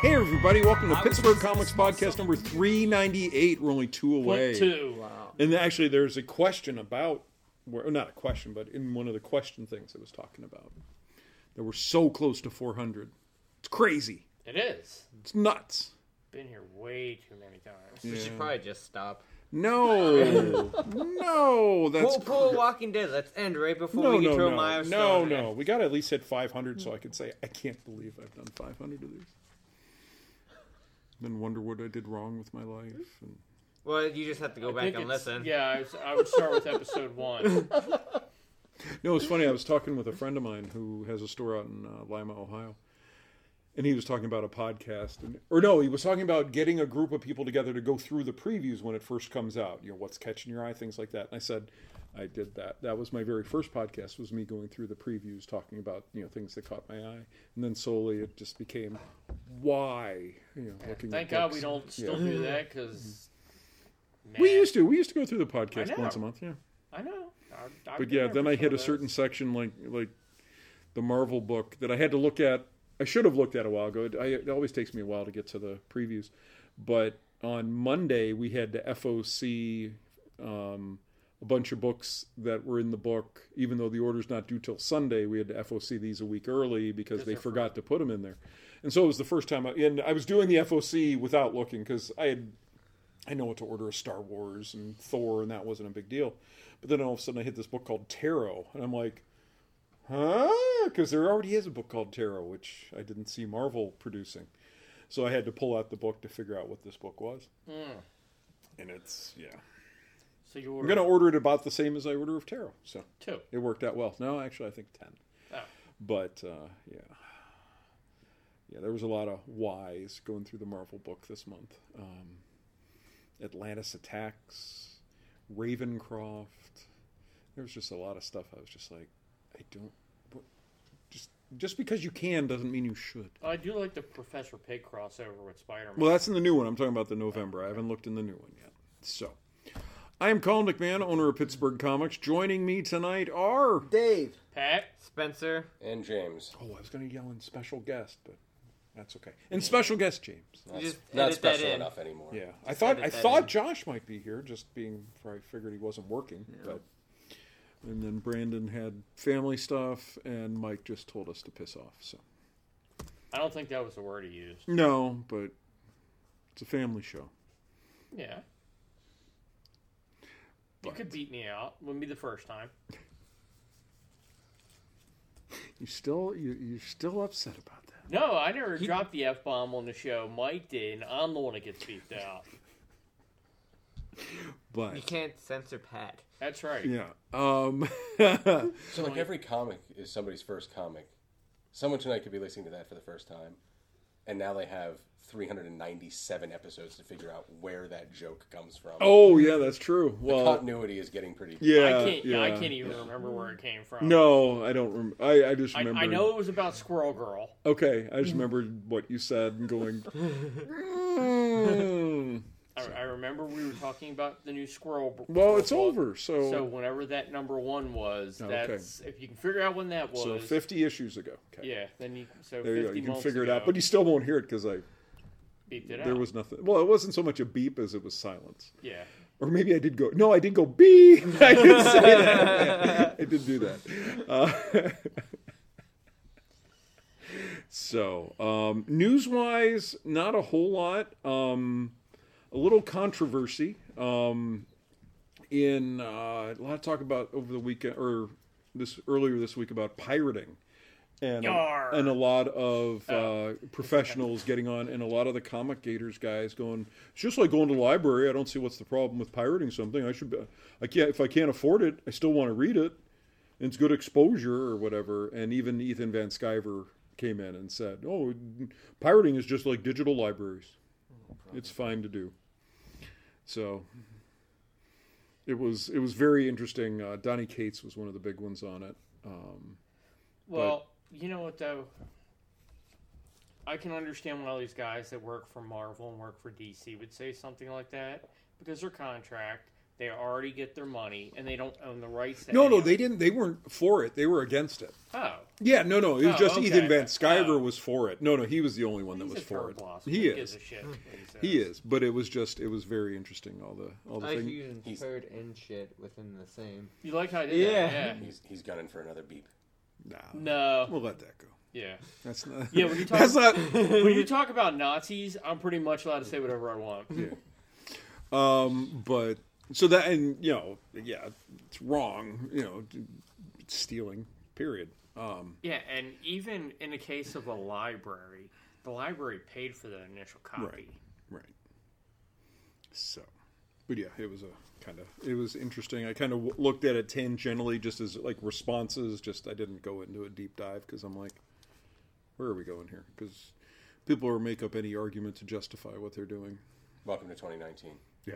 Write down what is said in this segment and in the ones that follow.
Hey everybody, welcome to Pittsburgh Comics Podcast number 398. We're only 2 away. 2. Wow. And actually there's a question about, not a question, but in one of the question things I was talking about, that we're so close to 400. It's crazy. It is. It's nuts. Been here way too many times. We should probably just stop. No. No. That's pull Walking Dead. Let's end right before we get to a milestone. No. We got to at least hit 500 so I can say, I can't believe I've done 500 of these. Then wonder what I did wrong with my life. And... Well, you just have to go back and listen. Yeah, I would start with episode 1. No, it's funny. I was talking with a friend of mine who has a store out in Lima, Ohio. And he was talking about a podcast. He was talking about getting a group of people together to go through the previews when it first comes out. You know, what's catching your eye, things like that. And I said, I did that. That was my very first podcast, was me going through the previews, talking about, things that caught my eye. And then slowly it just became, why? Looking Thank at God books. we don't still do that, because... We used to. We used to go through the podcast once a month, yeah. I know. But yeah, then I hit a certain section, like the Marvel book, that I had to look at. I should have looked at a while ago. It always takes me a while to get to the previews. But on Monday, we had to FOC a bunch of books that were in the book. Even though the order's not due till Sunday, we had to FOC these a week early because they forgot to put them in there. And so it was the first time. And I was doing the FOC without looking because I know what to order of Star Wars and Thor, and that wasn't a big deal. But then all of a sudden I hit this book called Tarot, and I'm like, huh? Because there already is a book called Tarot, which I didn't see Marvel producing. So I had to pull out the book to figure out what this book was. And it's, yeah. So you I'm going to order it about the same as I order of Tarot. So 2. It worked out well. No, actually, I think 10. Oh. But, yeah. Yeah, there was a lot of whys going through the Marvel book this month. Atlantis Attacks, Ravencroft. There was just a lot of stuff. I was just like, just because you can doesn't mean you should. I do like the Professor Pig crossover with Spider-Man. Well, that's in the new one. I'm talking about the November. I haven't looked in the new one yet. So, I am Colin McMahon, owner of Pittsburgh Comics. Joining me tonight are... Dave. Pat. Spencer. And James. Oh, I was going to yell in special guest, but... That's okay. And special guest James. Just not special enough anymore. Yeah, I thought Josh might be here, just being. I figured he wasn't working, but. And then Brandon had family stuff, and Mike just told us to piss off. So. I don't think that was the word he used. No, but it's a family show. Yeah. You could beat me out. Wouldn't be the first time. You're still upset about that. No, I never dropped the F-bomb on the show. Mike did, and I'm the one that gets beeped out. But You can't censor Pat. That's right. yeah. So like every comic is somebody's first comic. Someone tonight could be listening to that for the first time, and now they have 397 episodes to figure out where that joke comes from. Oh yeah, that's true. The Well, continuity is getting pretty... yeah, I can't even remember where it came from. No, I don't remember. I just remember. I know it was about Squirrel Girl. Okay, I just remembered what you said and going. I remember we were talking about the new Squirrel. Well, it's book. over. So whenever that number 1 was, that's if you can figure out when that was. So 50 issues ago. Okay. Yeah, then you. So There you 50 go. You can months figure it ago, out, but you still won't hear it because beeped it out. there was nothing. Well, it wasn't so much a beep as it was silence. Yeah. Or maybe I did go. No, I did go beep. I did say that. I did do that. So, news-wise, not a whole lot. A little controversy in a lot of talk about over the weekend or earlier this week about pirating, and a lot of professionals getting on, and a lot of the comic gators guys going, it's just like going to the library. I don't see what's the problem with pirating something. If I can't afford it, I still want to read it. And it's good exposure or whatever. And even Ethan Van Sciver came in and said, "Oh, pirating is just like digital libraries. It's fine to do." So it was very interesting. Donnie Cates was one of the big ones on it. Well, you know what though? I can understand when all these guys that work for Marvel and work for DC would say something like that because their contract, they already get their money and they don't own the rights. No, they didn't. They weren't for it. They were against it. Oh. Yeah, no, it was just okay. Ethan Van Sciver was for it. No, he was the only one that was for it. He is. He is, but it was very interesting. All the I things. using third and shit within the same. You like how I did that? Yeah. He's gunning for another beep. No. We'll let that go. Yeah. That's not. Yeah, when you talk, that's not. when you talk about Nazis, I'm pretty much allowed to say whatever I want. Yeah. But so that, and it's wrong. It's stealing. Period. Yeah, and even in the case of a library, the library paid for the initial copy. Right. So, but yeah, it was interesting. I kind of looked at it tangentially, just as like responses. Just I didn't go into a deep dive because I'm like, where are we going here? Because people will make up any argument to justify what they're doing. Welcome to 2019. Yeah.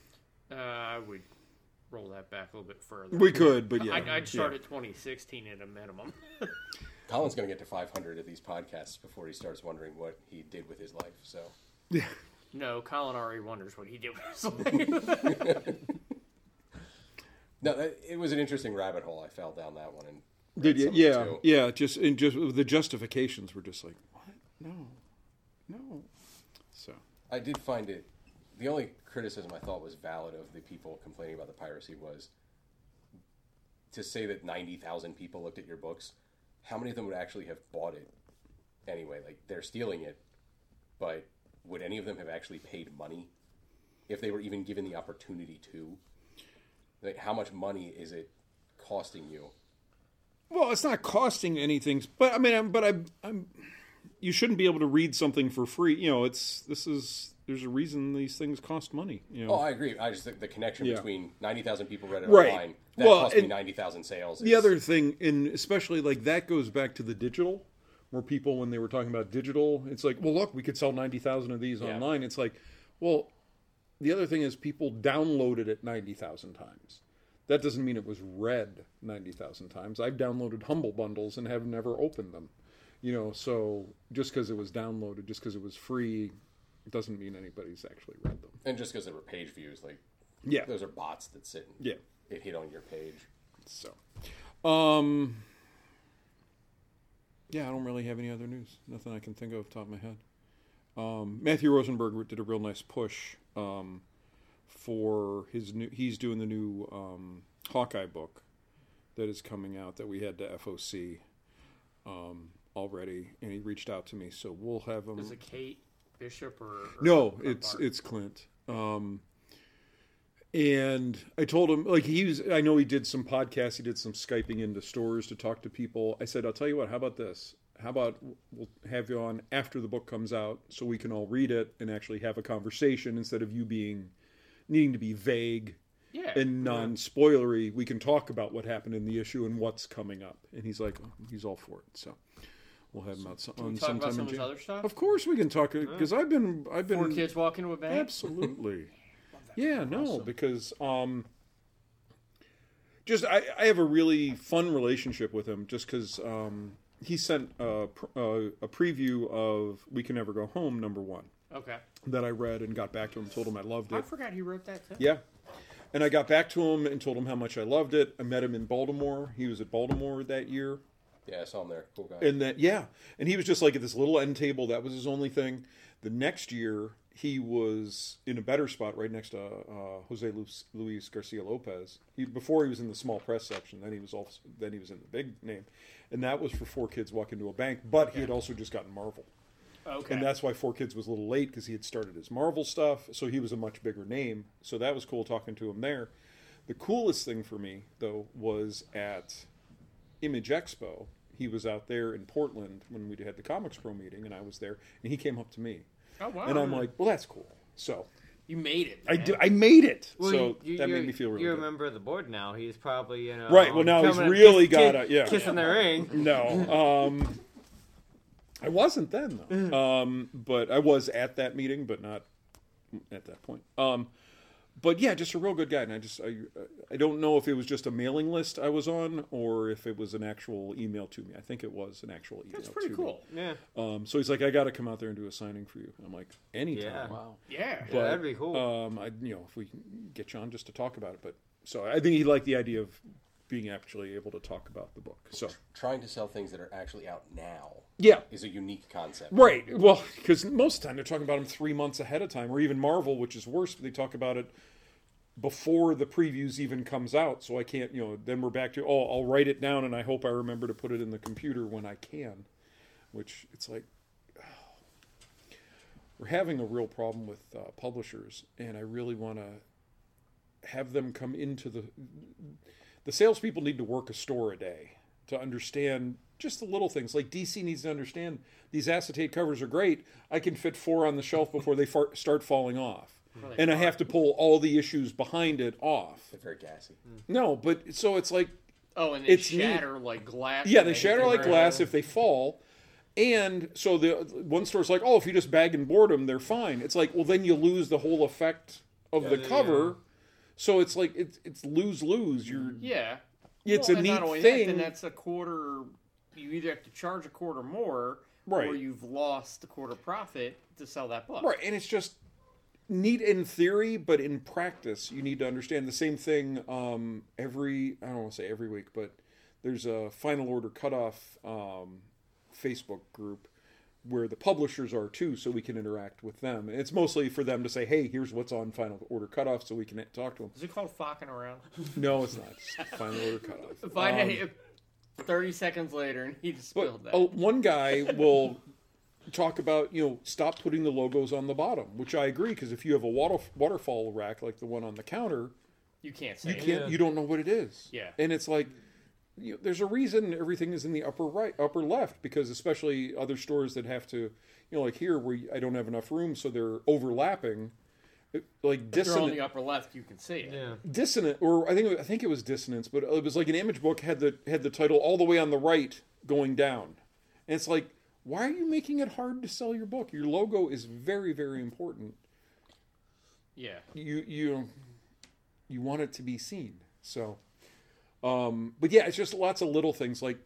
I would roll that back a little bit further. We could, but yeah. I'd start at 2016 at a minimum. Colin's going to get to 500 of these podcasts before he starts wondering what he did with his life. So, yeah. No, Colin already wonders what he did with his life. No, it was an interesting rabbit hole. I fell down that one. And did you? Yeah, yeah. Just the justifications were just like, what? No. So I did find it. The only criticism I thought was valid of the people complaining about the piracy was to say that 90,000 people looked at your books. How many of them would actually have bought it anyway? Like, they're stealing it, but would any of them have actually paid money if they were even given the opportunity to? Like, how much money is it costing you? Well, it's not costing anything, but I mean, I'm you shouldn't be able to read something for free. There's a reason these things cost money. Oh, I agree. I just think the connection between 90,000 people read it right. online. That cost me 90,000 sales. The other thing, and especially like that goes back to the digital, where people, when they were talking about digital, it's like, well, look, we could sell 90,000 of these online. It's like, well, the other thing is people downloaded it 90,000 times. That doesn't mean it was read 90,000 times. I've downloaded Humble Bundles and have never opened them. So just because it was downloaded, just because it was free, it doesn't mean anybody's actually read them. And just because there were page views, those are bots that sit and it hit on your page. So, I don't really have any other news. Nothing I can think of off the top of my head. Matthew Rosenberg did a real nice push for his new. He's doing the new Hawkeye book that is coming out that we had to FOC already, and he reached out to me, so we'll have him. Is it Kate Bishop or no? It's Clint. And I told him, I know he did some podcasts, he did some Skyping into stores to talk to people. I said, I'll tell you what, how about this? How about we'll have you on after the book comes out so we can all read it and actually have a conversation instead of you needing to be vague and non-spoilery. We can talk about what happened in the issue and what's coming up. And he's like, he's all for it. So we'll have him out on sometime about some in of his January. other stuff? Of course we can talk, because I've been 4 kids walking to a bank? Absolutely. Yeah, no, because I have a really fun relationship with him just because he sent a preview of We Can Never Go Home, #1. Okay. That I read and got back to him and told him I loved it. I forgot he wrote that too. Yeah. And I got back to him and told him how much I loved it. I met him in Baltimore. He was at Baltimore that year. Yeah, I saw him there. Cool guy. And he was just like at this little end table. That was his only thing. The next year, he was in a better spot right next to Jose Luis Garcia Lopez. Before he was in the small press section, then he was in the big name, and that was for 4 Kids Walk Into a Bank. But he had also just gotten Marvel, and that's why 4 Kids was a little late because he had started his Marvel stuff, so he was a much bigger name. So that was cool talking to him there. The coolest thing for me though was at Image Expo. He was out there in Portland when we had the Comics Pro meeting, and I was there, and he came up to me. Oh, wow. And I'm like, well, that's cool. So you made it. I made it. Well, so that made me feel really good. You're a member of the board now. He's probably, right. Well, now he's really kissing the ring. No, I wasn't then though. But I was at that meeting, but not at that point. But yeah, just a real good guy. And I don't know if it was just a mailing list I was on or if it was an actual email to me. I think it was an actual email. That's pretty cool. Me. Yeah. So he's like, I got to come out there and do a signing for you. I'm like, anytime. Yeah. Wow. Yeah. But, that'd be cool. if we can get you on just to talk about it. But so I think he liked the idea of being actually able to talk about the book. So trying to sell things that are actually out now is a unique concept. Right. Well, because most of the time they're talking about them 3 months ahead of time, or even Marvel, which is worse, but they talk about it before the previews even comes out. So I can't, then we're back to, I'll write it down and I hope I remember to put it in the computer when I can, which it's like, we're having a real problem with publishers, and I really want to have them come into the salespeople need to work a store a day to understand just the little things. Like DC needs to understand these acetate covers are great. I can fit 4 on the shelf before they start falling off. Really and far. I have to pull all the issues behind it off. They're very gassy. No, but so it's like... Oh, and they shatter like glass. Yeah, they shatter like glass if they fall. And so the one store's like, if you just bag and board them, they're fine. It's like, well, then you lose the whole effect of the cover. Yeah. So it's like, it's lose-lose. It's a neat thing. Then that's a quarter. You either have to charge a quarter more, or you've lost the quarter profit to sell that book. Right, and it's just neat in theory, but in practice, you need to understand the same thing I don't want to say every week, but there's a final order cutoff Facebook group where the publishers are too, so we can interact with them. And it's mostly for them to say, hey, here's what's on final order cutoff, so we can talk to them. Is it called fucking around? No, it's not. It's final order cutoff. If I had 30 seconds later and he just spilled that. One guy will talk about, stop putting the logos on the bottom, which I agree, because if you have a waterfall rack like the one on the counter, you can't say you don't know what it is. Yeah. And it's like, there's a reason everything is in the upper right, upper left, because especially other stores that have to, like here where I don't have enough room, so they're overlapping. Like dissonant. If they're on the upper left, you can see it. Yeah. Dissonant, or I think it was Dissonance, but it was like an image book had the title all the way on the right going down, and it's like, why are you making it hard to sell your book? Your logo is very, very important. Yeah. You want it to be seen, so. But yeah, it's just lots of little things like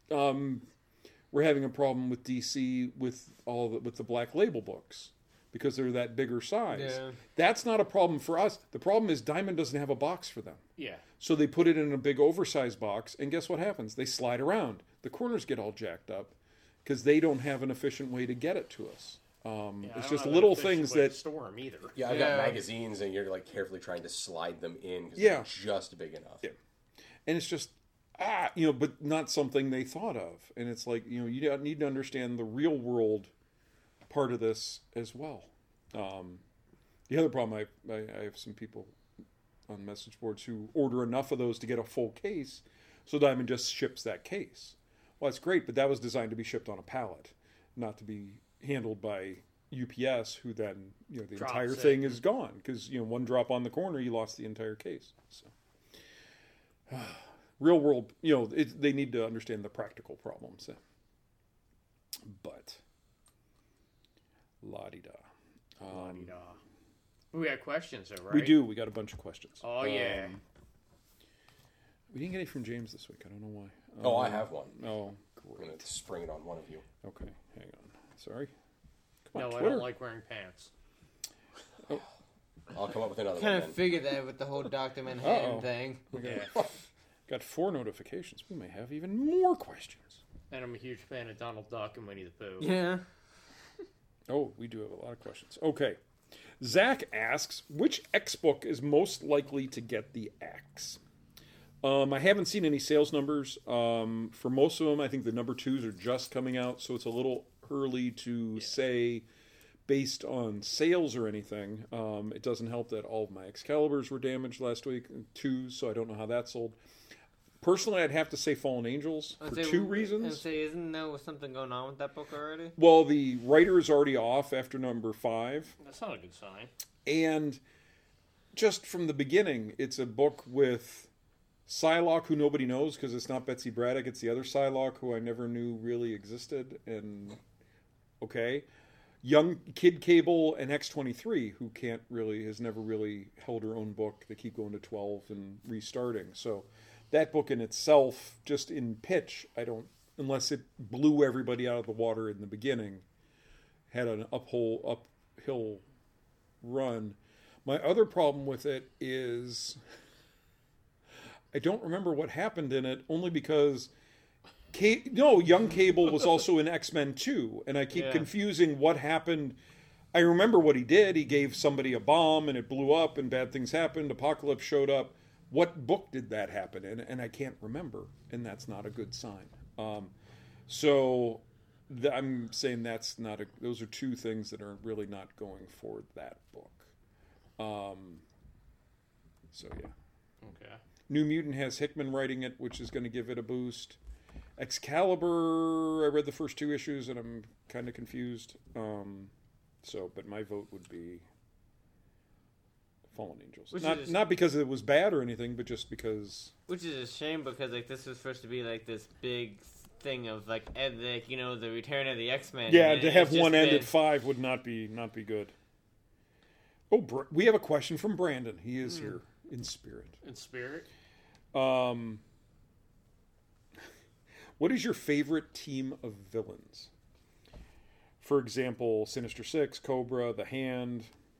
we're having a problem with DC with with the Black Label books because they're that bigger size. Yeah. That's not a problem for us. The problem is Diamond doesn't have a box for them. Yeah. So they put it in a big oversized box, and guess what happens? They slide around. The corners get all jacked up because they don't have an efficient way to get it to us. It's just little things that store them either. Yeah, I've got magazines, and you're like carefully trying to slide them in because they're just big enough. Yeah. And it's just, but not something they thought of. And it's like, you need to understand the real world part of this as well. The other problem, I have some people on message boards who order enough of those to get a full case, so Diamond just ships that case. Well, that's great, but that was designed to be shipped on a pallet, not to be handled by UPS, who then, the entire thing is gone. Because, one drop on the corner, you lost the entire case. So. Real world, they need to understand the practical problems. But, la-di-da. La-di-da. We got questions, though, right? We do. We got a bunch of questions. Oh, yeah. We didn't get any from James this week. I don't know why. Oh, I have one. Oh, great. I'm going to spring it on one of you. Okay, hang on. Sorry. Come on, Twitter. I don't like wearing pants. Oh. I'll come up with another one. Kind of figured that with the whole Dr. Manhattan thing. Got 4 notifications. We may have even more questions. And I'm a huge fan of Donald Duck and Winnie the Pooh. Yeah. Oh, we do have a lot of questions. Okay. Zach asks, which X book is most likely to get the X? I haven't seen any sales numbers. For most of them, I think the number 2s are just coming out, so it's a little early to say based on sales or anything. It doesn't help that all of my Excaliburs were damaged last week, 2s, so I don't know how that sold. Personally, I'd have to say Fallen Angels for 2 reasons. Isn't there something going on with that book already? Well, the writer is already off after number 5. That's not a good sign. And just from the beginning, it's a book with Psylocke, who nobody knows because it's not Betsy Braddock. It's the other Psylocke, who I never knew really existed. And, young Kid Cable and X-23, who has never really held her own book. They keep going to 12 and restarting. So that book in itself, just in pitch, unless it blew everybody out of the water in the beginning, had an uphill run. My other problem with it is I don't remember what happened in it, only because Young Cable was also in X-Men 2, and I keep confusing what happened. I remember what he did. He gave somebody a bomb, and it blew up, and bad things happened. Apocalypse showed up. What book did that happen in? And I can't remember, and that's not a good sign. So I'm saying that's not a. Those are two things that are really not going for that book. So yeah. Okay. New Mutant has Hickman writing it, which is going to give it a boost. Excalibur, I read the first 2 issues and I'm kind of confused. But my vote would be Fallen Angels. Not because it was bad or anything, but just because. Which is a shame because like this was supposed to be like this big thing of like the return of the X-Men. Yeah, to have one end at 5 would not be good. Oh, we have a question from Brandon. He is here in spirit. In spirit. What is your favorite team of villains? For example, Sinister Six, Cobra, The Hand.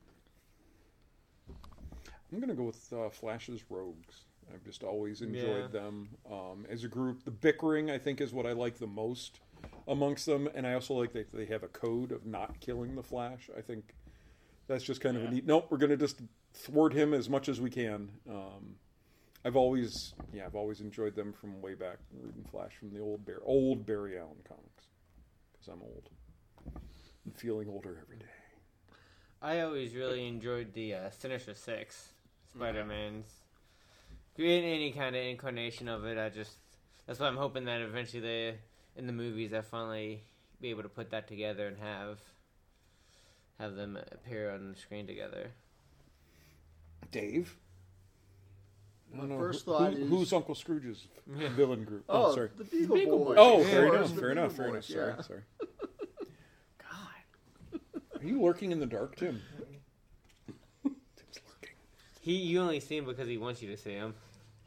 I'm going to go with Flash's Rogues. I've just always enjoyed them as a group. The bickering, I think, is what I like the most amongst them. And I also like that they have a code of not killing the Flash. I think that's just kind of a neat... Nope, we're going to just thwart him as much as we can. I've always enjoyed them from way back reading Flash from the old Barry Allen comics. Because I'm old. I'm feeling older every day. I always really enjoyed the Sinister Six Spider-Mans. Any kind of incarnation of it, that's why I'm hoping that eventually in the movies I finally be able to put that together and have them appear on the screen together. Dave? My first thought is... Who's Uncle Scrooge's villain group? Oh, sorry. The Beagle Boys. Oh, Yeah, fair enough. the Fair enough. Beagle Boys, Sorry. God. Are you lurking in the dark, Tim? Tim's lurking. You only see him because he wants you to see him.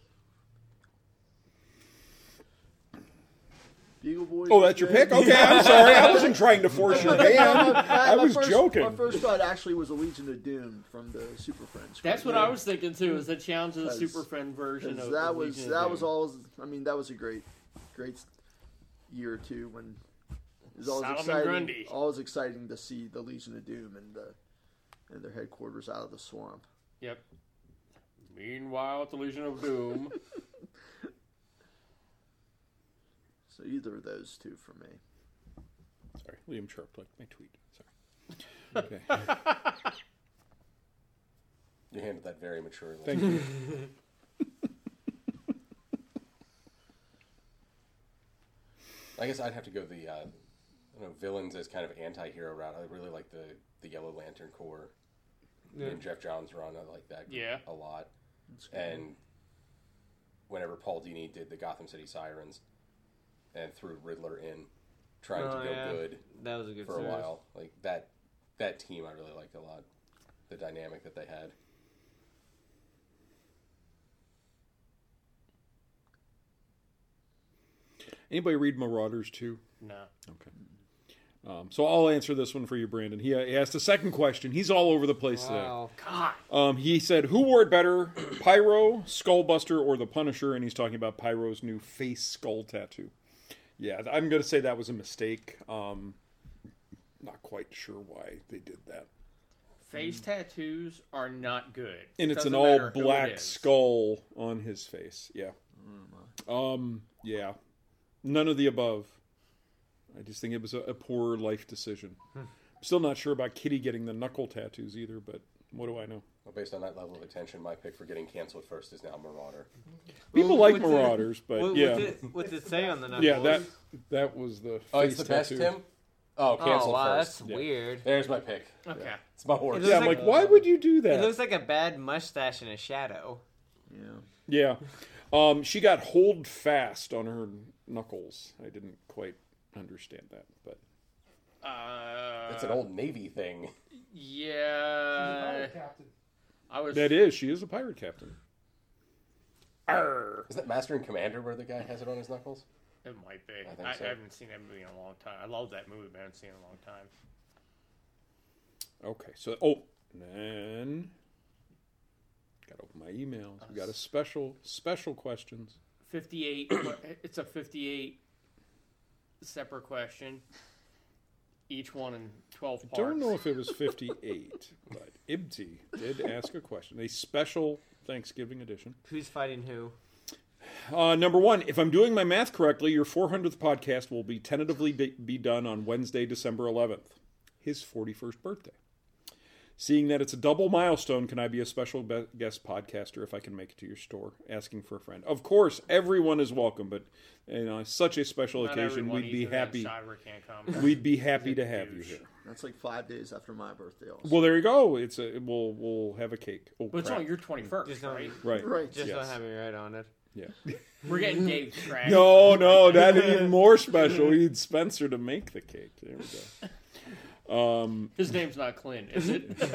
Beagle Boys. Oh, that's your pick? Okay, I'm sorry. I wasn't trying to force your hand. I was joking. My first thought actually was a Legion of Doom from the Super Friends. That's what I was thinking too. Is a challenge to the Super Friend version of that was always. I mean, that was a great year or two when it was always exciting. Grundy. Always exciting to see the Legion of Doom and their headquarters out of the swamp. Yep. Meanwhile, at the Legion of Doom. So either of those two for me. Sorry, Liam Sharp liked my tweet. Sorry. Okay. You handled that very maturely. Thank you. I guess I'd have to go the villains as kind of anti-hero route. I really like the Yellow Lantern Corps. Yeah. And Jeff Johns run, I like that a lot. And whenever Paul Dini did the Gotham City Sirens and threw Riddler in, trying to go good, that was a good for a while. Like that team, I really liked a lot. The dynamic that they had. Anybody read Marauders too? No. Okay. So I'll answer this one for you, Brandon. He asked a second question. He's all over the place today. God. He said, who wore it better, Pyro, Skullbuster, or the Punisher? And he's talking about Pyro's new face skull tattoo. Yeah, I'm going to say that was a mistake. Not quite sure why they did that. Face tattoos are not good. And it's an all black skull on his face. Yeah. Yeah. None of the above. I just think it was a poor life decision. I'm still not sure about Kitty getting the knuckle tattoos either, but what do I know? Well, based on that level of attention, my pick for getting canceled first is now Marauder. People like Marauders, but What's it say on the knuckles? Yeah, that was the face it's the tattoo. best, Tim? Oh, canceled first. That's weird. There's my pick. Okay. Yeah. It's my horse. Yeah, I'm like, why would you do that? It looks like a bad mustache in a shadow. Yeah. She got hold fast on her knuckles. I didn't quite understand that, but it's an old Navy thing. Yeah. She is a pirate captain. Arr. Is that Master and Commander where the guy has it on his knuckles? It might be. I think so. I haven't seen that movie in a long time. I love that movie, but I haven't seen it in a long time. Okay, so then Got to open my emails. We got a special questions. 58. It's a 58 separate question. Each one in 12 parts. I don't know if it was 58, but Ibti did ask a question. A special Thanksgiving edition. Who's fighting who? Number one, if I'm doing my math correctly, your 400th podcast will be tentatively be done on Wednesday, December 11th, his 41st birthday. Seeing that it's a double milestone, can I be a special guest podcaster if I can make it to your store? Asking for a friend. Of course, everyone is welcome, but such a special Not occasion, everyone we'd be either. happy. Cyber can't come. We'd be happy to have you here. That's like 5 days after my birthday. Also. Well, there you go. We'll have a cake. Oh, But it's crap. on your 21st, Just don't- right? Right. Right. Just Yes. don't have me right on it. Yeah. We're getting Dave trash. No, that even more special. We need Spencer to make the cake. There we go. His name's not Clint, is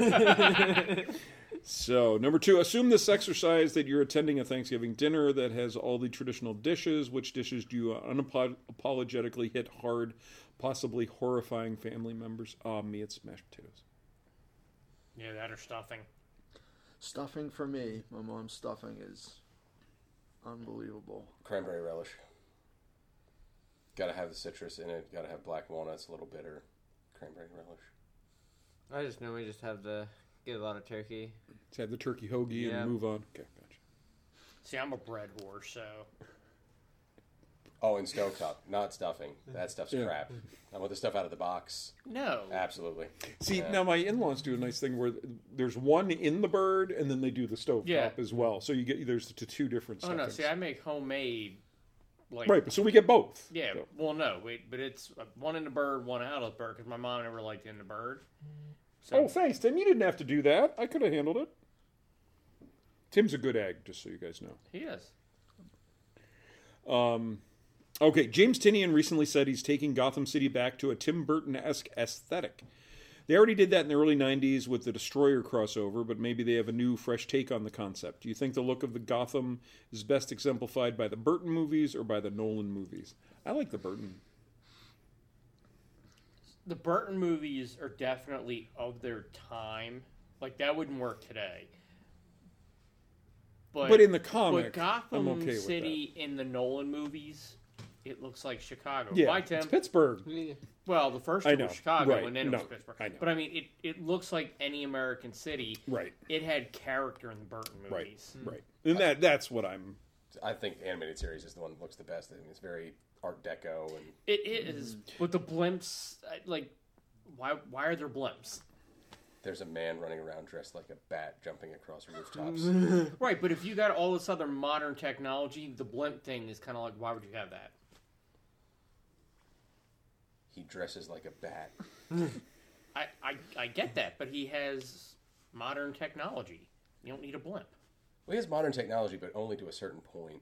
it? So, number two, assume this exercise that you're attending a Thanksgiving dinner that has all the traditional dishes. Which dishes do you unapologetically hit hard, possibly horrifying family members? Me, it's mashed potatoes. Yeah, that or stuffing. Stuffing for me, my mom's stuffing is unbelievable. Cranberry relish. Got to have the citrus in it. Got to have black walnuts, a little bitter. Cranberry relish. I just know we just have to get a lot of turkey. Let's have the turkey hoagie Yeah. and move on. Okay, gotcha. See, I'm a bread whore, so Oh, and stovetop, not stuffing. That stuff's Yeah. crap. I want the stuff out of the box. no. Absolutely. See, Yeah. now my in-laws do a nice thing where there's one in the bird, and then they do the stovetop Yeah. as well. So you get there's two different Oh stuffings. no! See, I make homemade. Like, Right, but so we get both. Yeah. So- Well, no, wait, but it's one in the bird, one out of the bird, because my mom never liked in the bird. So Oh, thanks, Tim. You didn't have to do that. I could have handled it. Tim's a good egg, just so you guys know. he is. Okay, James Tinian recently said he's taking Gotham City back to a Tim Burton-esque aesthetic. They already did that in the early 90s with the Destroyer crossover, but maybe they have a new, fresh take on the concept. Do you think the look of the Gotham is best exemplified by the Burton movies or by the Nolan movies? I like the Burton. The Burton movies are definitely of their time. Like, that wouldn't work today. But in the comic, but Gotham I'm okay with City in the Nolan movies, it looks like Chicago. Yeah, Bye, Tim. it's Pittsburgh. Well, the first I one know. was Chicago, Right. and then it No, was Pittsburgh. I know. But I mean, it looks like any American city. Right, It had character in the Burton right, movies. right. And that's what I'm... I think the animated series is the one that looks the best. I mean, it's very Art Deco and It is, but the blimps, like, why are there blimps? there's a man running around dressed like a bat jumping across rooftops. Right, but if you got all this other modern technology, the blimp thing is kind of like, why would you have that? He dresses like a bat. I get that, but he has modern technology. You don't need a blimp. Well, he has modern technology, but only to a certain point.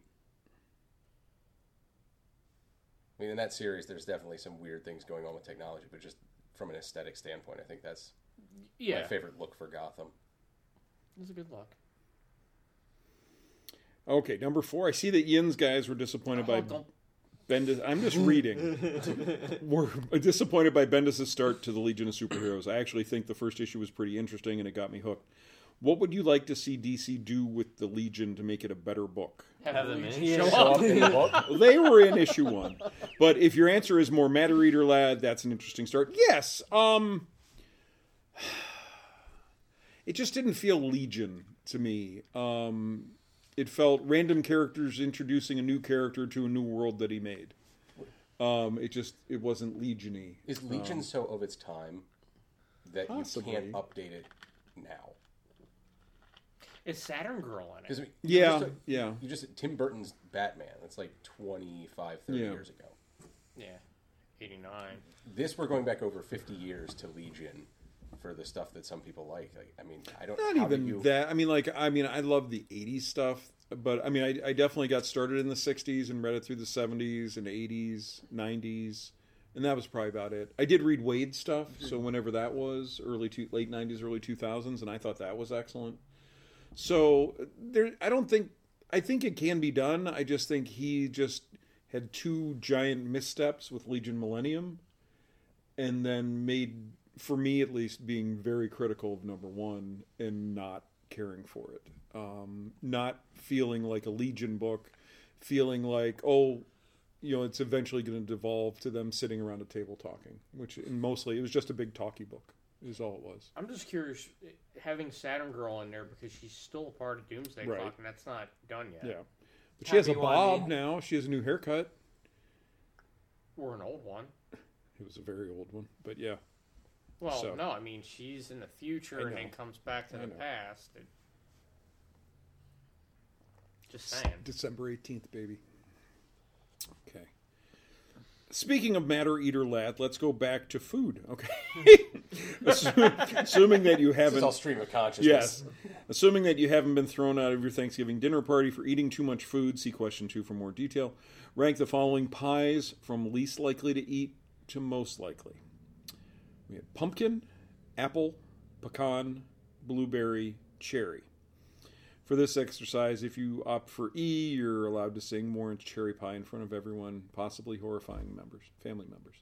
I mean, in that series, there's definitely some weird things going on with technology, but just from an aesthetic standpoint, I think that's Yeah, my favorite look for Gotham. it's a good look. Okay, number 4. I see that Yin's guys were disappointed by Don't- Bendis. I'm just reading. We're disappointed by Bendis' start to the Legion of Superheroes. I actually think the first issue was pretty interesting and it got me hooked. What would you like to see DC do with the Legion to make it a better book? have them them in. show Yeah. up. in the book. They were in issue 1. But if your answer is more Matter Reader Lad, that's an interesting start. Yes. It just didn't feel Legion to me. It felt random characters introducing a new character to a new world that he made. It wasn't Legion-y. Is Legion so of its time that Possibly. you can't update it now? Is Saturn Girl in it? Because Yeah. you just Tim Burton's Batman. That's like 25, 30 Yeah. years ago. Yeah, 89. This we're going back over 50 years to Legion for the stuff that some people like. I mean, I don't. Not how even do you, that. I love the 80s stuff, but I definitely got started in the 60s and read it through the 70s and 80s, 90s, and that was probably about it. I did read Wade stuff, so whenever that was, late 90s, early 2000s, and I thought that was excellent. So I think it can be done. I just think he just had 2 giant missteps with Legion Millennium, and then made, for me at least, being very critical of number 1 and not caring for it. Not feeling like a Legion book, feeling like, oh, it's eventually going to devolve to them sitting around a table talking, which mostly it was just a big talkie book is all it was. I'm just curious, having Saturn Girl in there because she's still a part of Doomsday Clock, and that's not done yet. Yeah. But she has a bob now. She has a new haircut. Or an old one. It was a very old one, but yeah. Well, no, I mean, she's in the future and then comes back to the past. Just saying. December 18th, baby. Okay. Speaking of Matter Eater Lad, let's go back to food. Okay. Assuming that you haven't... This is all stream of consciousness. Yes. Assuming that you haven't been thrown out of your Thanksgiving dinner party for eating too much food, see question 2 for more detail. Rank the following pies from least likely to eat to most likely. We have pumpkin, apple, pecan, blueberry, cherry. For this exercise, if you opt for E, you're allowed to sing More into Cherry Pie in front of everyone, possibly horrifying family members.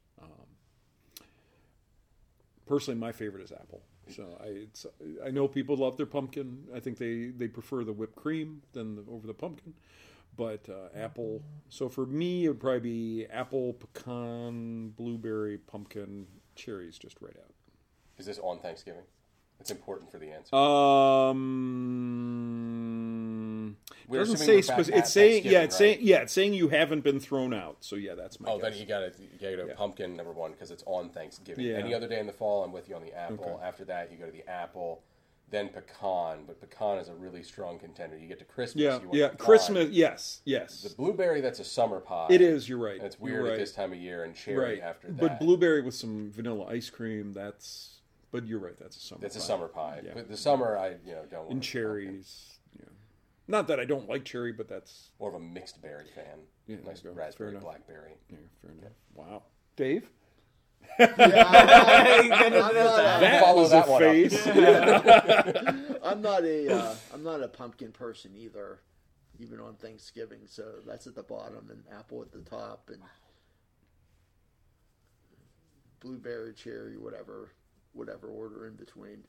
Personally, my favorite is apple. So I know people love their pumpkin. I think they prefer the whipped cream over the pumpkin. But apple. So for me, it would probably be apple, pecan, blueberry, pumpkin, cherries, just right out. Is this on Thanksgiving? It's important for the answer. Doesn't say specific. It's saying it's saying you haven't been thrown out. So yeah, that's my. Oh, then you got to go pumpkin number 1 because it's on Thanksgiving. Yeah. Any other day in the fall, I'm with you on the apple. Okay. After that, you go to the apple, then pecan. But pecan is a really strong contender. You get to Christmas. Yeah, Christmas. Yes. The blueberry, that's a summer pie. It is. You're right. And it's weird at this time of year, and cherry after that. But blueberry with some vanilla ice cream. But you're right. That's a summer. That's a summer pie. Yeah. But the summer, I don't. Want and cherries. Not that I don't like cherry, but that's more of a mixed berry fan. Yeah, nice raspberry, blackberry. Yeah, fair enough. Wow, Dave. That was a face. I'm not a pumpkin person either, even on Thanksgiving. So that's at the bottom, and apple at the top, and blueberry, cherry, whatever order in between.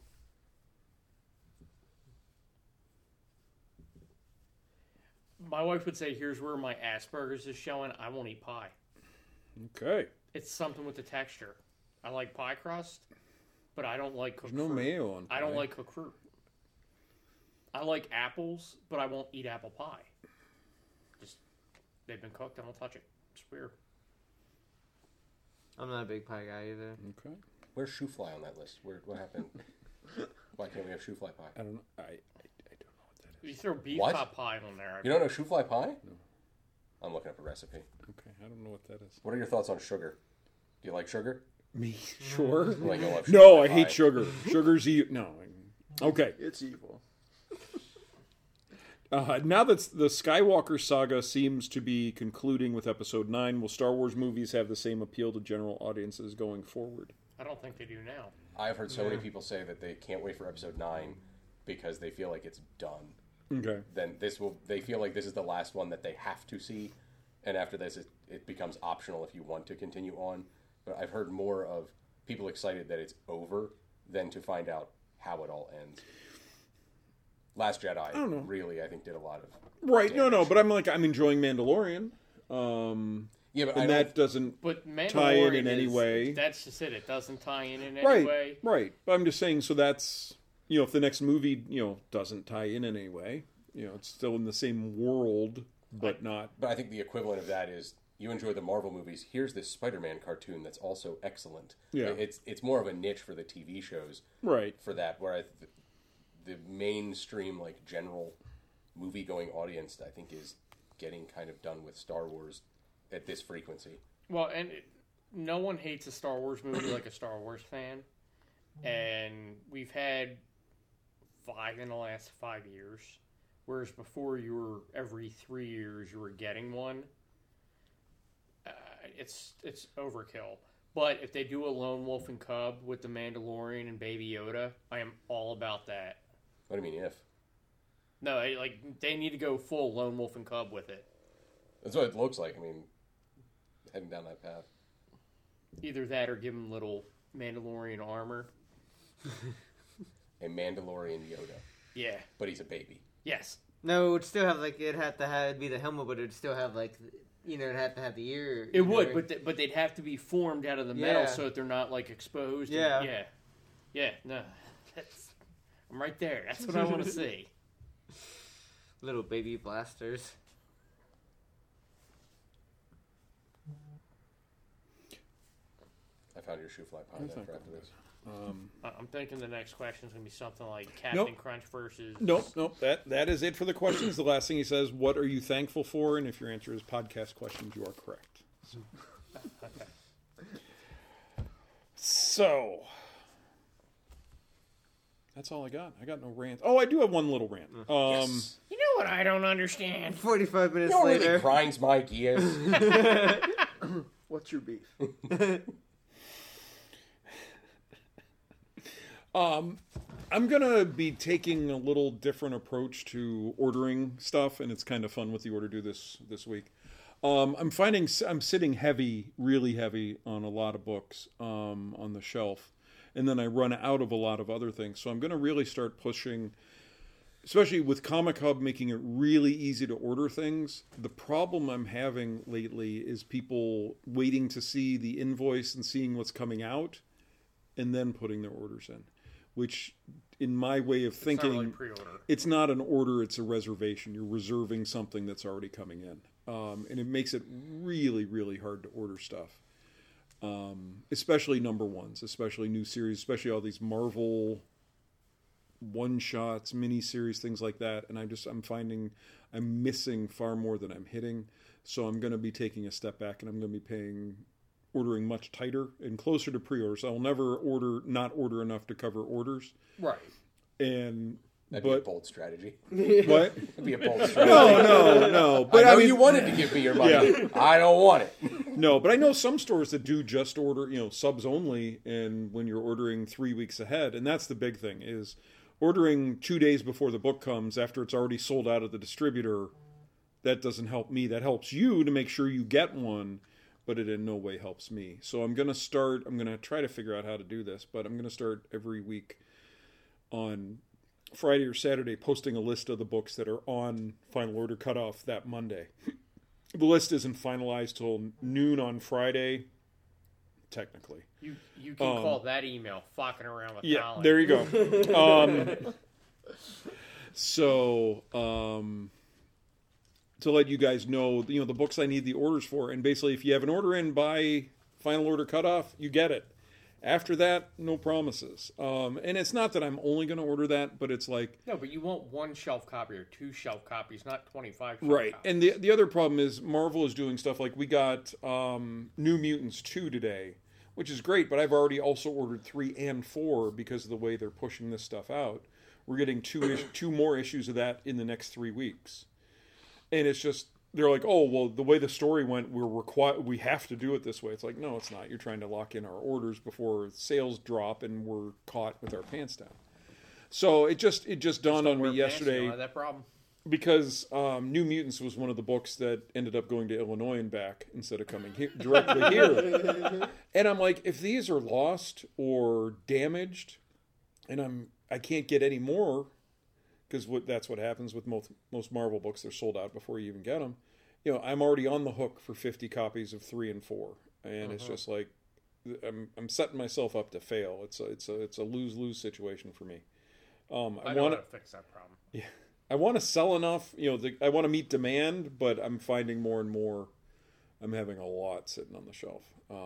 My wife would say, here's where my Asperger's is showing. I won't eat pie. Okay. It's something with the texture. I like pie crust, but I don't like cooked fruit. There's no mayo on pie. I don't like cooked fruit. I like apples, but I won't eat apple pie. Just, they've been cooked, I don't touch it. It's weird. I'm not a big pie guy either. Okay. Where's shoe fly on that list? What happened? Why can't we have shoe fly pie? I don't know. I don't know what that is. You throw beef pot pie on there. You don't know shoe fly pie? No. I'm looking up a recipe. Okay, I don't know what that is. What are your thoughts on sugar? Do you like sugar? Me? Sure. Like, no, I hate sugar. Sugar's evil. No. Okay. It's evil. Now that the Skywalker saga seems to be concluding with Episode 9, will Star Wars movies have the same appeal to general audiences going forward? I don't think they do now. I've heard so many people say that they can't wait for Episode 9 because they feel like it's done. Okay. Then they feel like this is the last one that they have to see, and after this it becomes optional if you want to continue on. But I've heard more of people excited that it's over than to find out how it all ends. Last Jedi, I don't know. Really, I think did a lot of right. Damage. But I'm enjoying Mandalorian. Yeah, but that doesn't tie in any way. That's just it. It doesn't tie in any way. Right. But I'm just saying. So that's if the next movie doesn't tie in any way, it's still in the same world, but not. But I think the equivalent of that is you enjoy the Marvel movies. Here's this Spider-Man cartoon that's also excellent. Yeah. It's more of a niche for the TV shows. Right. For that, where the mainstream, like, general movie-going audience, I think, is getting kind of done with Star Wars at this frequency. Well, and no one hates a Star Wars movie like a Star Wars fan. And we've had 5 in the last 5 years. Whereas before, every 3 years, you were getting one. It's overkill. But if they do a Lone Wolf and Cub with The Mandalorian and Baby Yoda, I am all about that. What do you mean if? No, they need to go full Lone Wolf and Cub with it. That's what it looks like. I mean, heading down that path. Either that or give them little Mandalorian armor. A Mandalorian Yoda. Yeah. but he's a baby. Yes. No, it would still have like it'd have to have be the helmet, but it'd still have like it'd have to have the ear. It would, but they'd have to be formed out of the metal Yeah. so that they're not like exposed. Yeah. Yeah. No, I'm right there. That's what I want to see. Little baby blasters. I found your shoe fly pie after this. I'm thinking the next question is going to be something like Captain Crunch versus. Nope. That is it for the questions. The last thing he says, what are you thankful for? And if your answer is podcast questions, you are correct. So, that's all I got. I got no rant. Oh, I do have one little rant. Yes. You know what I don't understand? 45 minutes You know what later. really grinds my gears? What's your beef? I'm going to be taking a little different approach to ordering stuff, and it's kind of fun with the order do this week. I'm finding I'm sitting really heavy on a lot of books on the shelf, and then I run out of a lot of other things. So I'm going to really start pushing, especially with Comic Hub making it really easy to order things. The problem I'm having lately is people waiting to see the invoice and seeing what's coming out, and then putting their orders in. Which, in my way of thinking, It's not really pre-order. It's not an order, it's a reservation. You're reserving something that's already coming in. And it makes it really, really hard to order stuff. Especially number ones, especially new series, especially all these Marvel one-shots, mini-series, things like that. And I'm finding I'm missing far more than I'm hitting. So I'm going to be taking a step back, and I'm going to be ordering much tighter and closer to pre-orders. I'll never not order enough to cover orders. Right. And That'd be a bold strategy. what? That'd be a bold strategy. No. But I know you wanted to give me your money. Yeah. I don't want it. No, but I know some stores that do just order, subs only, and when you're ordering 3 weeks ahead, and that's the big thing, is ordering 2 days before the book comes after it's already sold out at the distributor. That doesn't help me. That helps you to make sure you get one, but it in no way helps me. So I'm going to try to figure out how to do this, but I'm going to start every week on Friday or Saturday posting a list of the books that are on final order cutoff that Monday. The list isn't finalized till noon on Friday, technically. You can call that email fucking around with Colin. There you go. To let you guys know, the books I need the orders for, and basically if you have an order in by final order cutoff, you get it. After that, no promises. And it's not that I'm only going to order that, but it's like... No, but you want one shelf copy or 2 shelf copies, not 25 shelf Right. copies. And the other problem is Marvel is doing stuff like we got New Mutants 2 today, which is great, but I've already also ordered 3 and 4 because of the way they're pushing this stuff out. We're getting two more issues of that in the next 3 weeks. And it's just, they're like, oh, well, the way the story went, we have to do it this way. It's like, no, it's not. You're trying to lock in our orders before sales drop and we're caught with our pants down. So it just dawned on me yesterday. You don't have that problem. Because New Mutants was one of the books that ended up going to Illinois and back instead of coming directly here. And I'm like, if these are lost or damaged, and I can't get any more, because that's what happens with most Marvel books. They're sold out before you even get them. I'm already on the hook for 50 copies of 3 and 4. And it's just like, I'm setting myself up to fail. It's a lose-lose situation for me. I want to fix that problem. Yeah. I want to sell enough, I want to meet demand, but I'm finding more and more I'm having a lot sitting on the shelf.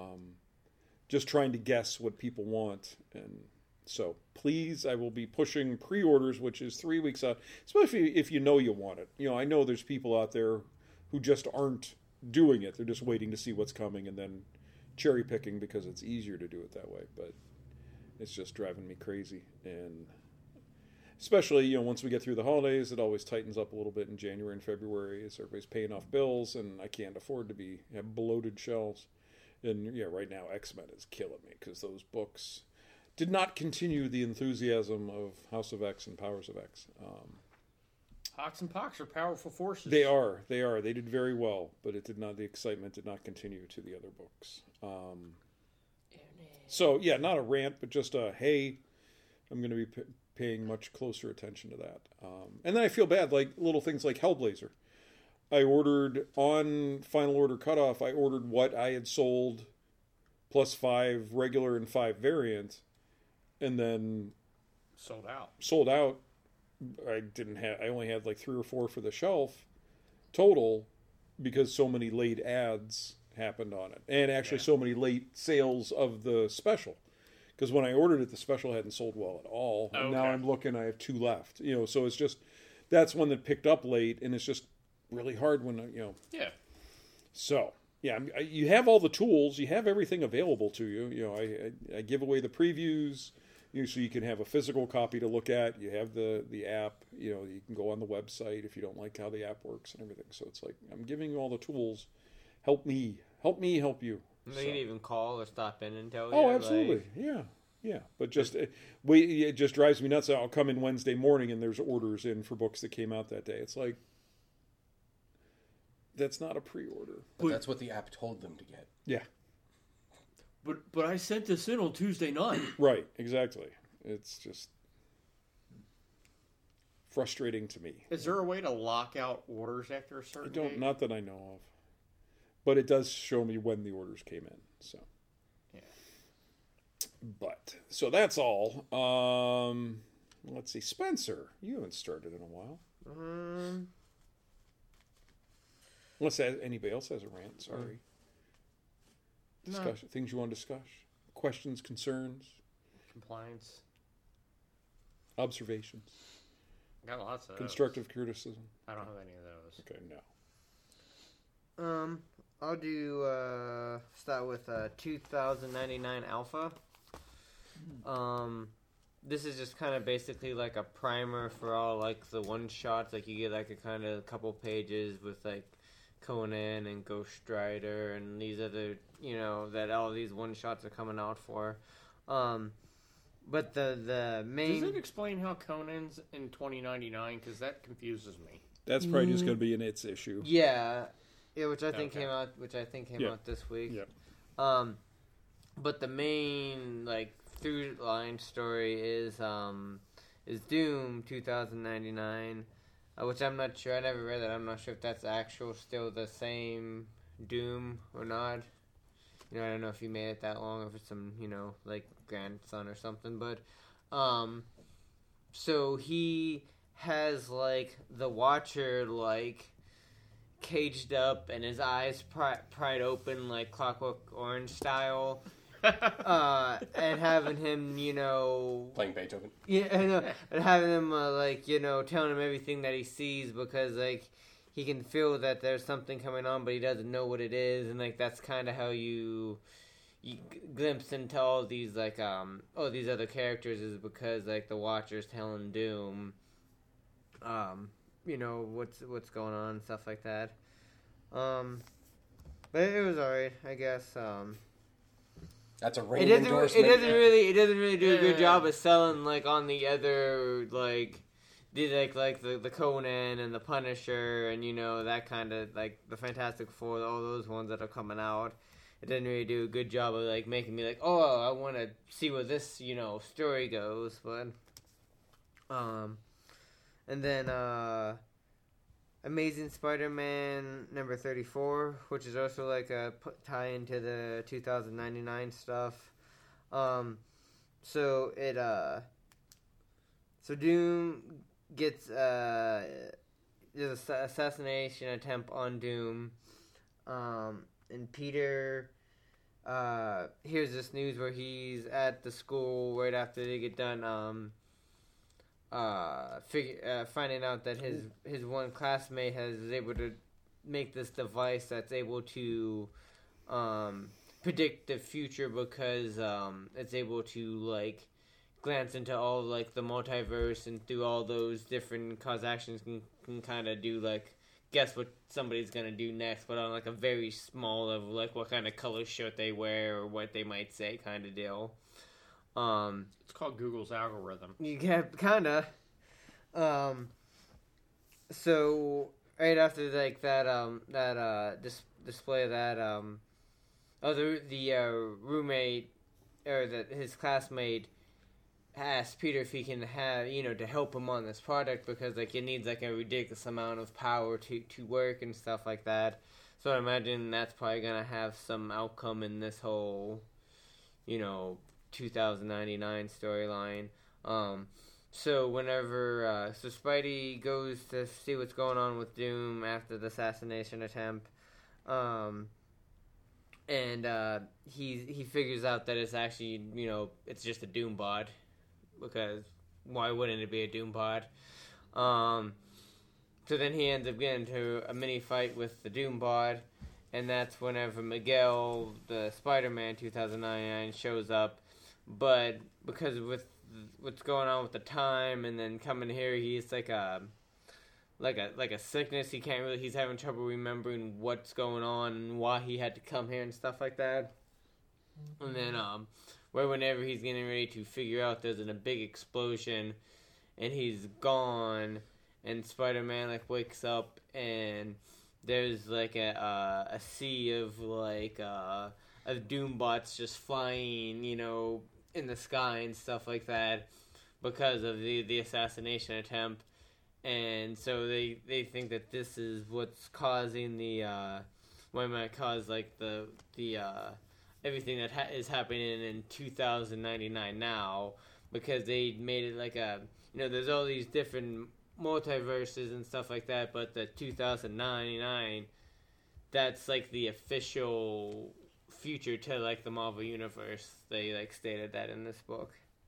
Just trying to guess what people want. And so please, I will be pushing pre-orders, which is 3 weeks out, especially if you want it. I know there's people out there who just aren't doing it. They're just waiting to see what's coming and then cherry picking because it's easier to do it that way. But it's just driving me crazy. And especially, once we get through the holidays, it always tightens up a little bit in January and February as everybody's paying off bills, and I can't afford to have bloated shelves. And right now X-Men is killing me because those books did not continue the enthusiasm of House of X and Powers of X. Hox and Pox are powerful forces. They are. They did very well, but the excitement did not continue to the other books. So, not a rant, but just a, hey, I'm going to be paying much closer attention to that. And then I feel bad, like little things like Hellblazer. I ordered on final order cutoff. I ordered what I had sold, plus 5 regular and 5 variant, and then Sold out. Sold out. I only had like 3 or 4 for the shelf total, because so many late ads happened on it, and actually so many late sales of the special. Because when I ordered it, the special hadn't sold well at all, and now I'm looking, I have 2 left. So it's just, that's one that picked up late, and it's just really hard when Yeah. So yeah, you have all the tools, you have everything available to you. I give away the previews, so you can have a physical copy to look at. You have the app. You can go on the website if you don't like how the app works and everything. So it's like, I'm giving you all the tools. Help me help you. They can even call or stop in and tell you. Oh, absolutely. Yeah. But just it just drives me nuts. I'll come in Wednesday morning and there's orders in for books that came out that day. It's like, that's not a pre-order. But that's what the app told them to get. Yeah. But I sent this in on Tuesday night. Right, exactly. It's just frustrating to me. Is there a way to lock out orders after a certain date? Not that I know of. But it does show me when the orders came in. So yeah. But so that's all. Let's see, Spencer, you haven't started in a while. Unless anybody else has a rant, sorry. Discussion, things you want to discuss, questions, concerns, compliance, observations. I got lots of constructive criticism. I don't have any of those. Okay, no. I'll do start with 2099 Alpha. This is just kind of basically like a primer for all like the one shots. Like you get like a kind of couple pages with like Conan and Ghost Rider and these other, that all these one shots are coming out for. But the main... Does it explain how Conan's in 2099? Because that confuses me. That's probably just going to be an its issue. Yeah, which I think came out this week. Yeah. But the main like through line story is Doom 2099. Which I'm not sure. I never read that. I'm not sure if that's still the same Doom or not. I don't know if he made it that long, or if it's some, like grandson or something. But, so he has like the Watcher like caged up and his eyes pried open like Clockwork Orange style. And having him, playing Beethoven. Yeah, I know. And having him, telling him everything that he sees because, like, he can feel that there's something coming on, but he doesn't know what it is, and like that's kind of how you glimpse into all these like these other characters is because like the Watcher's telling Doom, what's going on and stuff like that. But it was alright, I guess. That's a ring endorsement. It doesn't really do a good job of selling like on the other like the Conan and the Punisher and that kind of like the Fantastic Four, all those ones that are coming out. It didn't really do a good job of like making me like, oh, I want to see where this story goes. But and then Amazing Spider-Man number 34, which is also like a tie into the 2099 stuff. So Doom gets there's an assassination attempt on Doom, and Peter hears this news where he's at the school right after they get done finding out that his one classmate is able to make this device that's able to predict the future because it's able to like glance into all like the multiverse and through all those different cause actions can kind of do like guess what somebody's gonna do next, but on like a very small level, like what kind of color shirt they wear or what they might say kind of deal. It's called Google's algorithm. Yeah, kinda. So right after like that display of that the roommate or his classmate asks Peter if he can have, to help him on this project because, like, it needs, like, a ridiculous amount of power to work and stuff like that. So I imagine that's probably going to have some outcome in this whole, 2099 storyline. So whenever, so Spidey goes to see what's going on with Doom after the assassination attempt, and he figures out that it's actually, it's just a Doom bod, because why wouldn't it be a Doom bod? So then he ends up getting into a mini fight with the Doom bod, and that's whenever Miguel, the Spider-Man 2099, shows up. But because with what's going on with the time, and then coming here, he's like a sickness. He's having trouble remembering what's going on and why he had to come here and stuff like that. And then whenever he's getting ready to figure out there's a big explosion, and he's gone, and Spider-Man like wakes up, and there's like a sea of like of Doombots just flying, in the sky and stuff like that because of the assassination attempt. And so they think that this is what's causing what might cause like the everything that is happening in 2099 now, because they made it like there's all these different multiverses and stuff like that, but the 2099, that's like the official future to like the Marvel universe. They like stated that in this book.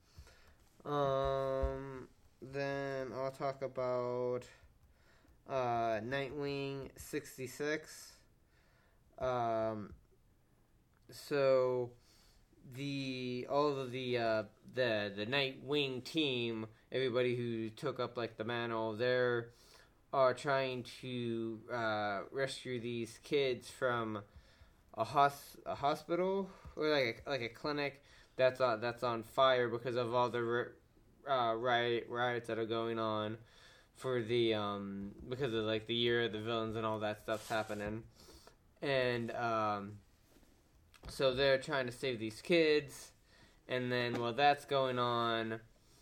Then I'll talk about Nightwing 66. So all of the Nightwing team, everybody who took up like the mantle, they're trying to rescue these kids from a hospital or like a clinic that's on fire because of all the riots that are going on for the because of like the year of the villains and all that stuff's happening. And so they're trying to save these kids, and then while that's going on,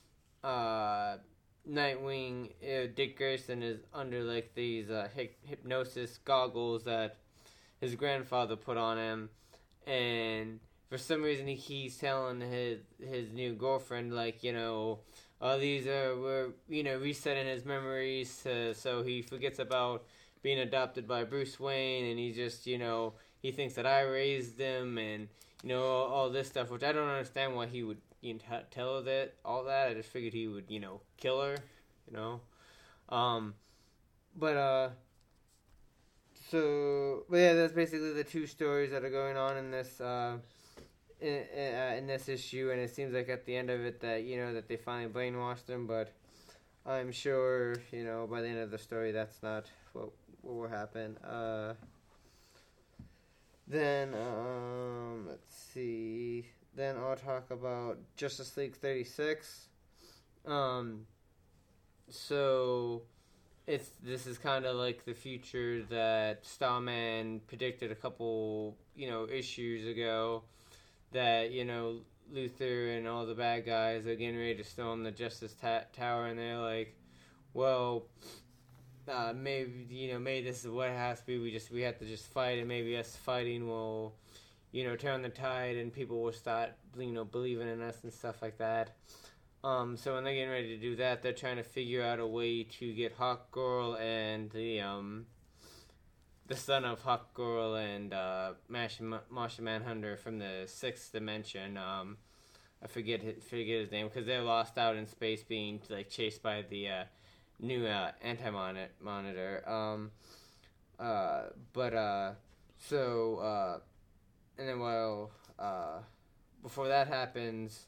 Nightwing, Dick Grayson is under like these hypnosis goggles that his grandfather put on him, and for some reason he's telling his new girlfriend, like, these we're resetting his memories so he forgets about being adopted by Bruce Wayne, and he just he thinks that I raised him, and all this stuff, which I don't understand why he would tell her that all that. I just figured he would kill her, but yeah, that's basically the two stories that are going on in this in this issue, and it seems like at the end of it that that they finally brainwashed him, but I'm sure by the end of the story that's not what will happen. Then let's see. Then I'll talk about Justice League 36. So this is kind of like the future that Starman predicted a couple issues ago, that Luthor and all the bad guys are getting ready to storm the Justice Tower, and they're like, well, maybe maybe this is what it has to be. We have to just fight, and maybe us fighting will turn the tide, and people will start believing in us and stuff like that. So when they're getting ready to do that, they're trying to figure out a way to get Hawkgirl and the son of Hawkgirl and Martian Manhunter from the sixth dimension. I forget his name, because they're lost out in space, being like chased by the new Anti-Monitor. And then before that happens,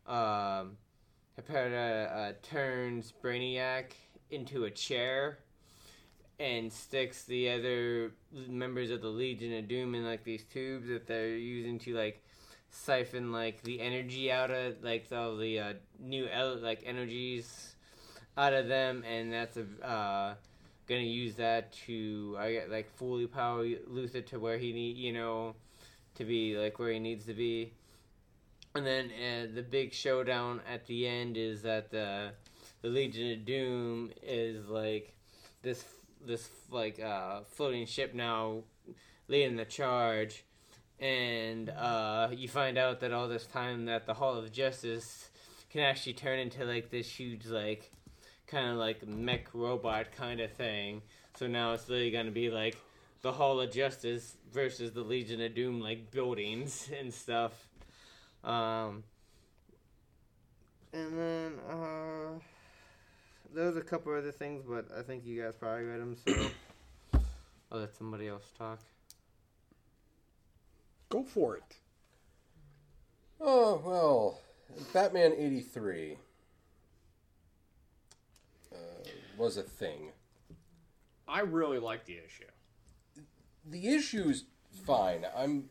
Hippolyta turns Brainiac into a chair and sticks the other members of the Legion of Doom in like these tubes that they're using to like siphon like the energy out of like all the new like energies out of them, and that's gonna use that to like fully power Luthor to where he to be like where he needs to be. And then the big showdown at the end is that the Legion of Doom is like this floating ship now leading the charge, and you find out that all this time that the Hall of Justice can actually turn into like this huge like kind of like mech robot kind of thing. So now it's literally going to be like the Hall of Justice versus the Legion of Doom like buildings and stuff. And then there was a couple other things, but I think you guys probably read them, so I'll let somebody else talk. Go for it. Oh, well, Batman 83 was a thing. I really like the issue. The issue's fine.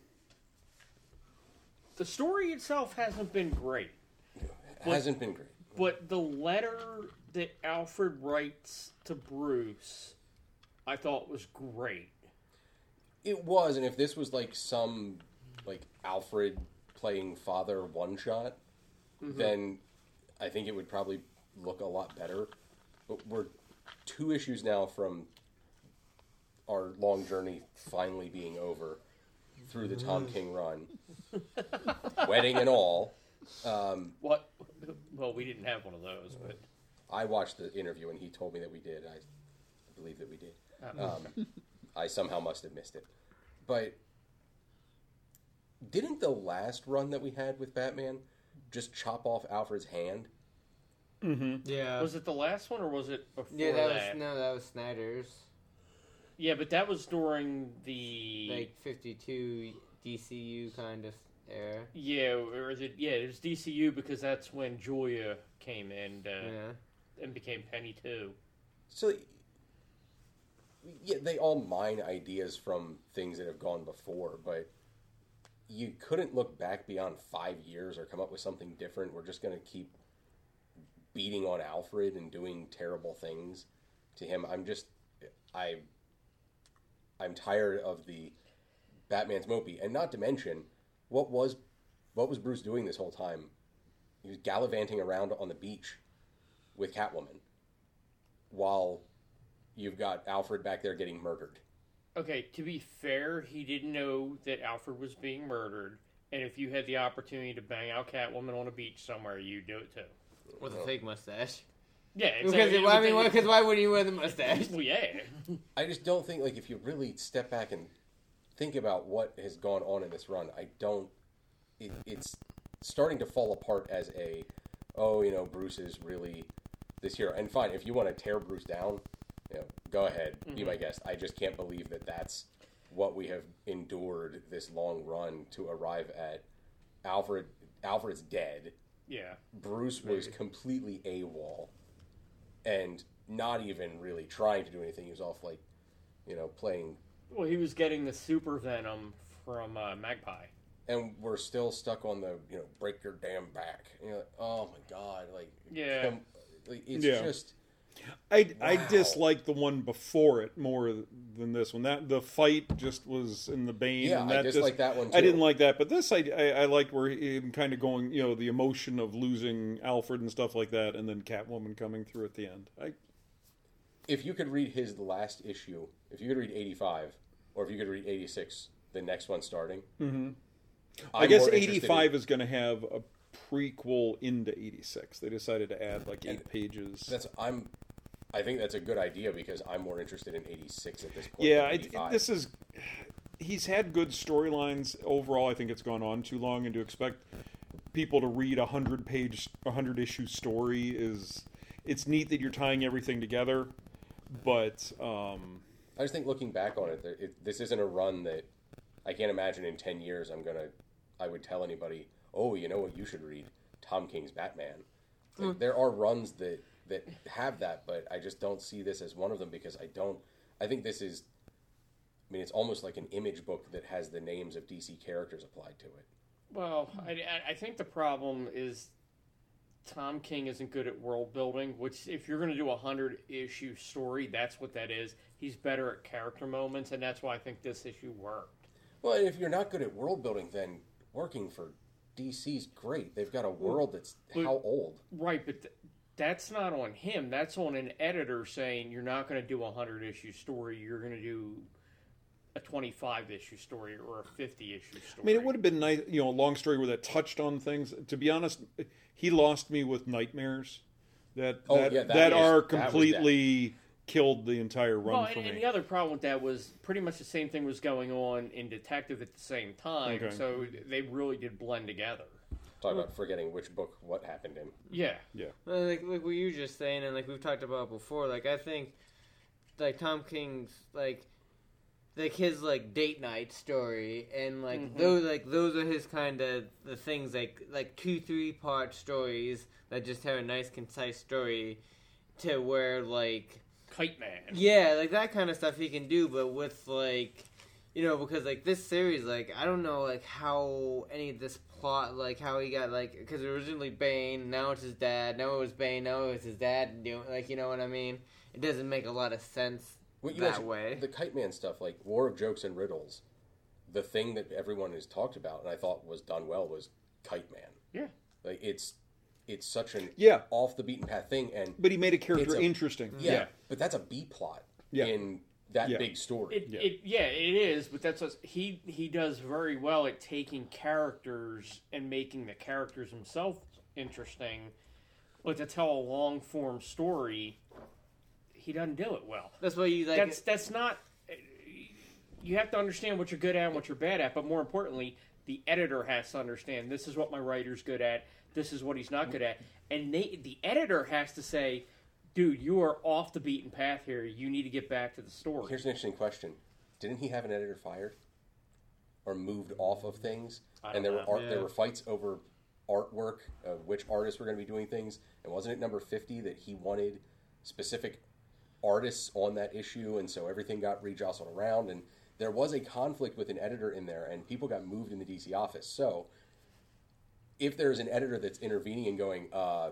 The story itself hasn't been great. Hasn't been great. But the letter that Alfred writes to Bruce, I thought was great. It was, and if this was like some like Alfred playing father one-shot, then I think it would probably look a lot better. But we're 2 issues now from our long journey finally being over through the Tom King run. Wedding and all. What? Well, we didn't have one of those, but I watched the interview and he told me that we did. I believe that we did. I somehow must have missed it. But didn't the last run that we had with Batman just chop off Alfred's hand? Mm-hmm. Yeah. was it the last one or was it before Yeah, that? that was Snyder's. Yeah, but that was during the Like 52 DCU kind of era. yeah, or is it? Yeah, it was DCU because that's when Julia came in and became Penny too. So, yeah, they all mine ideas from things that have gone before, but you couldn't look back beyond 5 years or come up with something different. We're just going to keep beating on Alfred and doing terrible things to him. I'm tired of the Batman's mopey, and not to mention what was Bruce doing this whole time? He was gallivanting around on the beach with Catwoman while you've got Alfred back there getting murdered. Okay, to be fair, he didn't know that Alfred was being murdered, and if you had the opportunity to bang out Catwoman on a beach somewhere, you'd do it too. With a fake mustache. Yeah, Because why wouldn't you wear the mustache? Well, yeah. I just don't think, like, if you really step back and think about what has gone on in this run, it's starting to fall apart as Bruce is really this hero. And fine, if you want to tear Bruce down, go ahead, be my guest. I just can't believe that that's what we have endured this long run to arrive at. Alfred's dead. Yeah. Bruce was completely AWOL and not even really trying to do anything. He was off, like, playing. Well, he was getting the super venom from Magpie. And we're still stuck on the, break your damn back. And you're like, oh my God. Like, Yeah. It's just. I dislike the one before it more than this one. That the fight just was in the Bane. Yeah, and that I dislike that one too. I didn't like that, but this I liked where him kind of going, the emotion of losing Alfred and stuff like that, and then Catwoman coming through at the end. If you could read his last issue, if you could read 85, or if you could read 86, the next one starting. Mm-hmm. I guess 85 is going to have a prequel into 86. They decided to add like 8 pages. I think that's a good idea because I'm more interested in 86 at this point. Yeah, he's had good storylines overall. I think it's gone on too long, and to expect people to read a 100 issue story it's neat that you're tying everything together, but I just think looking back on it, this isn't a run that I can't imagine in 10 years I would tell anybody, oh, you know what you should read? Tom King's Batman. Like, there are runs that have that, but I just don't see this as one of them because I think this is, it's almost like an image book that has the names of DC characters applied to it. Well, I think the problem is Tom King isn't good at world building, which if you're going to do a 100-issue story, that's what that is. He's better at character moments, and that's why I think this issue worked. Well, and if you're not good at world building, then working for DC's great. They've got a world that's how old? Right, but that's not on him. That's on an editor saying you're not going to do a 100-issue story. You're going to do a 25-issue story or a 50-issue story. I mean, it would have been nice, a long story where that touched on things. To be honest, he lost me with Nightmares. That arc completely killed the entire run for me. And the other problem with that was pretty much the same thing was going on in Detective at the same time. Okay. So they really did blend together. Talk about forgetting which book what happened in. Yeah. Well, like what you were just saying, and like we've talked about before, like I think, like Tom King's like his like date night story, and like those are his kind of the things like 2-3 part stories that just have a nice concise story, to where like Kite Man. Yeah, like that kind of stuff he can do, but with like, because like this series, like I don't know like how any of this plot, like how he got like, because originally Bane, now it's his dad, now it was Bane, now it was his dad doing, like, you know what I mean? It doesn't make a lot of sense that way. The Kite Man stuff, like War of Jokes and Riddles, the thing that everyone has talked about and I thought was done well was Kite Man. Yeah. Like it's such an off the beaten path thing, but he made a character interesting. Yeah, but that's a B plot in that big story. It is, but that's what he does very well at taking characters and making the characters themselves interesting. But to tell a long form story, he doesn't do it well. That's why you like. That's not. You have to understand what you're good at and what you're bad at, but more importantly, the editor has to understand this is what my writer's good at. This is what he's not good at. And the editor has to say, dude, you are off the beaten path here. You need to get back to the story. Here's an interesting question. Didn't he have an editor fired? Or moved off of things? And there were fights over artwork, which artists were going to be doing things. And wasn't it number 50 that he wanted specific artists on that issue? And so everything got rejostled around. And there was a conflict with an editor in there. And people got moved in the DC office. So if there's an editor that's intervening and going,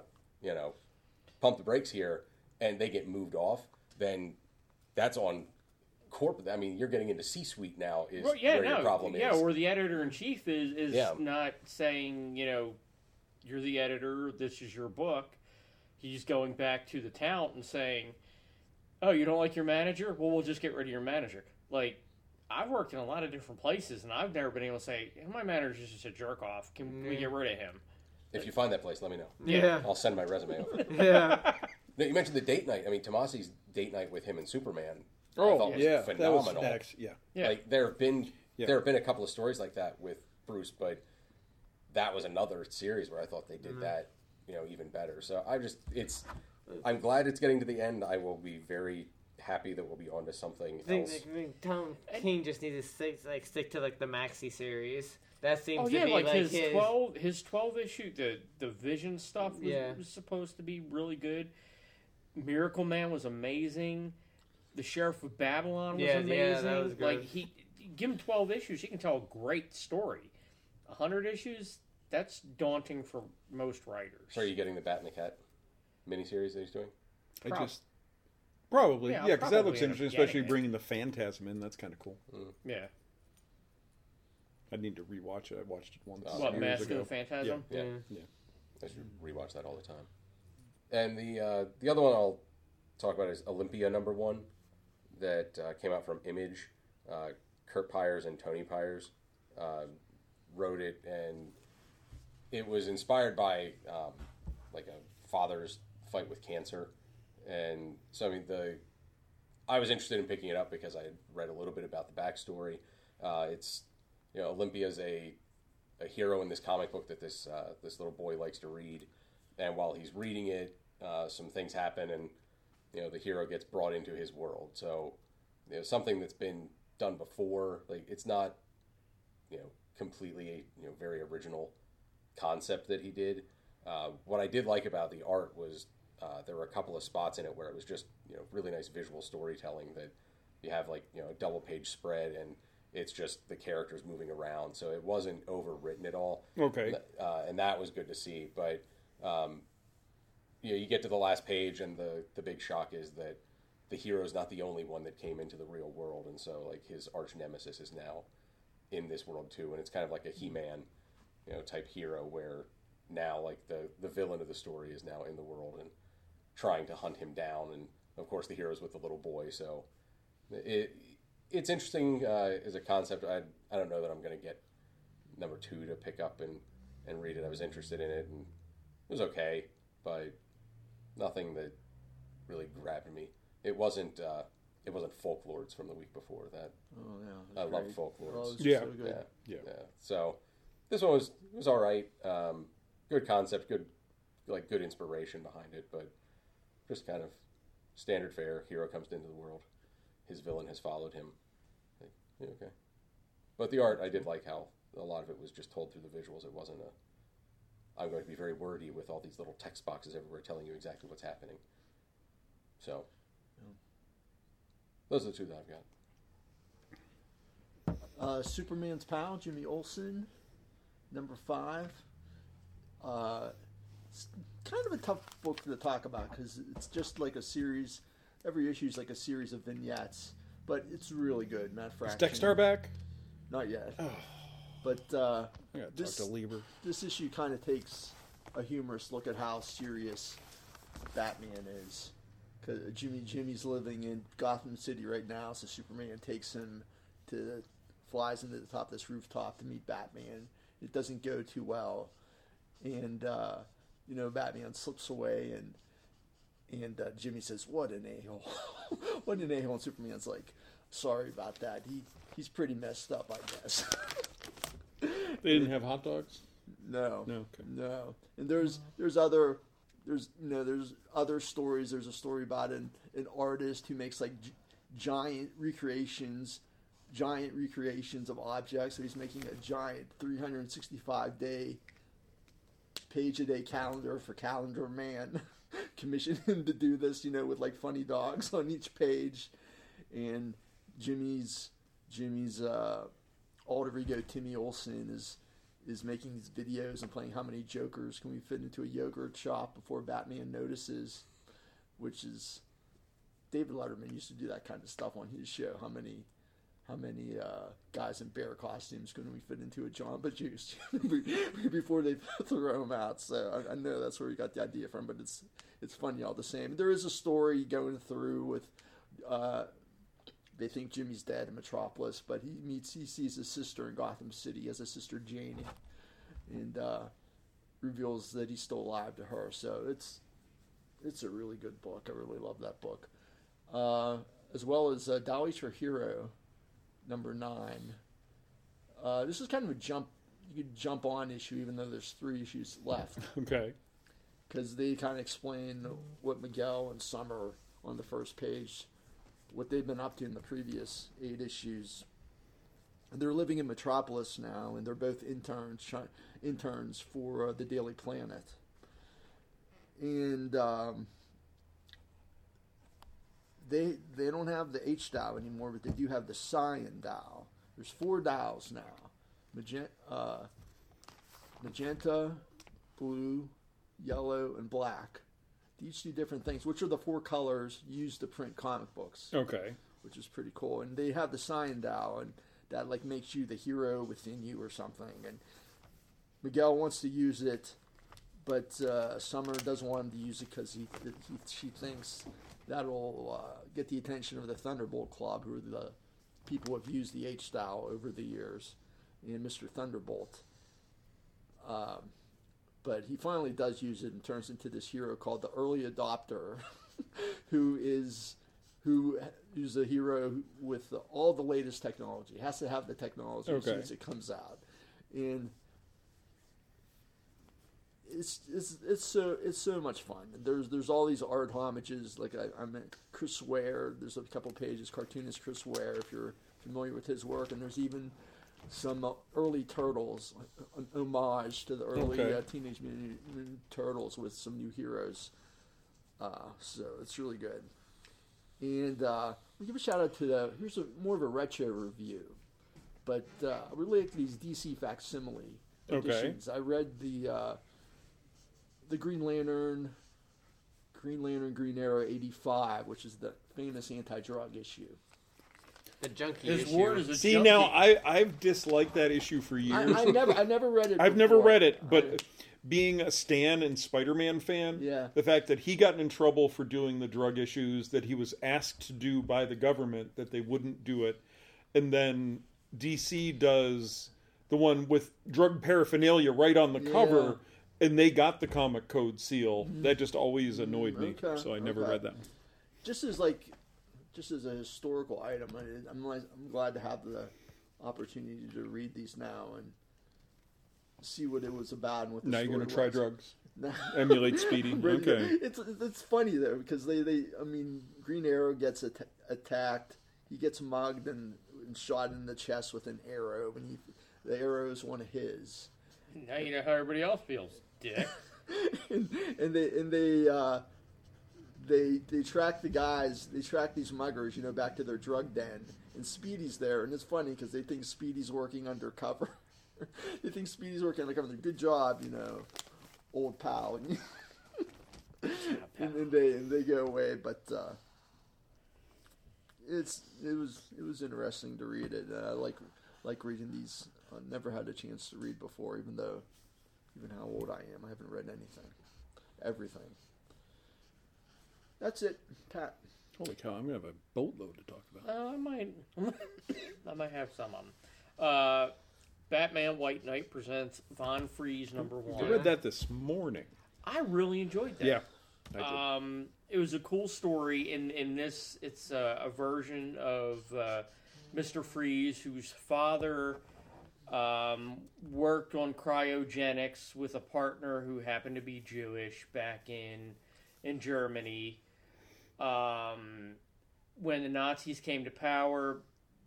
pump the brakes here, and they get moved off, then that's on corporate. I mean, you're getting into C-suite now where your problem is. Yeah, or the editor-in-chief is not saying, you're the editor, this is your book. He's going back to the talent and saying, oh, you don't like your manager? Well, we'll just get rid of your manager. Like, I've worked in a lot of different places, and I've never been able to say, my manager's just a jerk-off. Can we get rid of him? If you find that place, let me know. Yeah. I'll send my resume over. Yeah. No, you mentioned the date night. I mean, Tomasi's date night with him and Superman I thought was phenomenal. Like, there have been a couple of stories like that with Bruce, but that was another series where I thought they did that, even better. So I'm glad it's getting to the end. I will be very happy that we'll be on to something else. I think Tom King just needs to stick to like the maxi series. That seems to be like his 12 issue the Vision stuff was supposed to be really good. Miracle Man was amazing. The Sheriff of Babylon was amazing. Yeah, that was good. Like give him 12 issues, he can tell a great story. 100 issues, that's daunting for most writers. So are you getting the Bat and the Cat miniseries that he's doing? Probably, because that looks interesting, especially bringing the Phantasm in. That's kind of cool. Yeah. I need to rewatch it. I watched it once. Mask of the Phantasm? Yeah. I should rewatch that all the time. And the other one I'll talk about is Olympia #1 that came out from Image. Kurt Pyers and Tony Pyers wrote it, and it was inspired by like a father's fight with cancer. And so, I mean, I was interested in picking it up because I had read a little bit about the backstory. It's, Olympia's a hero in this comic book that this little boy likes to read. And while he's reading it, some things happen and, the hero gets brought into his world. So, something that's been done before, like it's not, completely a, very original concept that he did. What I did like about the art was, there were a couple of spots in it where it was just, really nice visual storytelling that you have like, a double page spread and it's just the characters moving around. So it wasn't overwritten at all. Okay. And that was good to see. But, you get to the last page and the big shock is that the hero's not the only one that came into the real world. And so like his arch nemesis is now in this world too. And it's kind of like a He-Man type hero where now like the villain of the story is now in the world and trying to hunt him down, and of course the hero's with the little boy. So it's interesting as a concept. I don't know that I'm going to get number 2 to pick up and read it. I was interested in it and it was okay, but nothing that really grabbed me. It wasn't Folklords from the week before that. Oh yeah, I love Folklords. Yeah. So good. Yeah. So this one was all right. Good concept, good inspiration behind it, but just kind of standard fare. Hero comes into the world. His villain has followed him. Like, yeah, okay. But the art, I did like how a lot of it was just told through the visuals. It wasn't I'm going to be very wordy with all these little text boxes everywhere telling you exactly what's happening. So, those are the 2 that I've got. Superman's pal, Jimmy Olsen, number 5. It's kind of a tough book to talk about because it's just like a series. Every issue is like a series of vignettes, but it's really good. Matt Fraction. Is Dexter back? Not yet. Oh. But I gotta talk to Lieber. this issue kind of takes a humorous look at how serious Batman is. Because Jimmy's living in Gotham City right now, so Superman flies into the top of this rooftop to meet Batman. It doesn't go too well, and Batman slips away, and Jimmy says, "What an a-hole! What an a-hole!" And Superman's like, "Sorry about that. He's pretty messed up, I guess." They didn't have hot dogs? No. No. Okay. No. And there's other stories. There's a story about an artist who makes like giant recreations of objects. So he's making a giant 365-day page-a-day calendar for Calendar Man. Commissioned him to do this, with like funny dogs on each page. And Jimmy's alter ego Timmy Olsen is making these videos and playing how many Jokers can we fit into a yogurt shop before Batman notices, which is David Letterman used to do that kind of stuff on his show. How many guys in bear costumes can we fit into a Jamba Juice before they throw him out? So I know that's where he got the idea from, but it's funny all the same. There is a story going through with. They think Jimmy's dead in Metropolis, but he sees his sister in Gotham City. He has a sister, Janie, and reveals that he's still alive to her. So it's a really good book. I really love that book. As well as Dolly's for Hero, number 9. This is kind of you could jump on issue, even though there's 3 issues left. Okay. Because they kind of explain what Miguel and Summer on the first page, what they've been up to in the previous 8 issues. They're living in Metropolis now, and they're both interns for the Daily Planet. And they don't have the H-Dow anymore, but they do have the Cyan Dow. There's 4 Dows now. Magenta, blue, yellow, and black. They each do different things, which are the 4 colors used to print comic books. Okay. Which is pretty cool. And they have the Cyan Dow, and that like makes you the hero within you or something. And Miguel wants to use it, but Summer doesn't want him to use it because she thinks that'll get the attention of the Thunderbolt Club, who are the people who have used the H-Dow over the years, and Mr. Thunderbolt. But he finally does use it and turns into this hero called the Early Adopter, who is a hero with all the latest technology. He has to have the technology as soon as it comes out, and it's so much fun. There's all these art homages. Like I meant Chris Ware. There's a couple pages, cartoonist Chris Ware, if you're familiar with his work, and there's even some early Turtles, an homage to the early Teenage Mutant Ninja Turtles with some new heroes. So it's really good. And we'll give a shout out to here's more of a retro review, but related to these DC facsimile editions. I read the Green Lantern, Green Arrow '85, which is the famous anti-drug issue. The junkie His issue. ward is a See, junkie. now I've disliked that issue for years. I never read it. I've never before. read it, but being a Stan and Spider-Man fan, Yeah. the fact that he got in trouble for doing the drug issues that he was asked to do by the government, that they wouldn't do it, and then DC does the one with drug paraphernalia right on the cover, and they got the comic code seal. That just always annoyed me, Okay, so I never okay. read that. Just as a historical item, I'm glad to have the opportunity to read these now and see what it was about and what the Now you're story going to try was. drugs, No. emulate Speedy. Okay. It's funny though because Green Arrow gets attacked. He gets mugged and shot in the chest with an arrow, and the arrow is one of his. Now you know how everybody else feels, dick. and they track the guys. They track these muggers, back to their drug den. And Speedy's there, and it's funny because they think Speedy's working undercover. They think Speedy's working undercover. Good job, old pal. and they go away, but it was interesting to read it. I like reading these. I never had a chance to read before, even how old I am. I haven't read everything. That's it, Pat. Holy cow, I'm going to have a boatload to talk about. I might have some of them. Batman White Knight presents Von Freeze #1. I read that this morning. I really enjoyed that. Yeah, I did. It was a cool story. In this, it's a version of Mr. Freeze, whose father worked on cryogenics with a partner who happened to be Jewish back in Germany. When the Nazis came to power,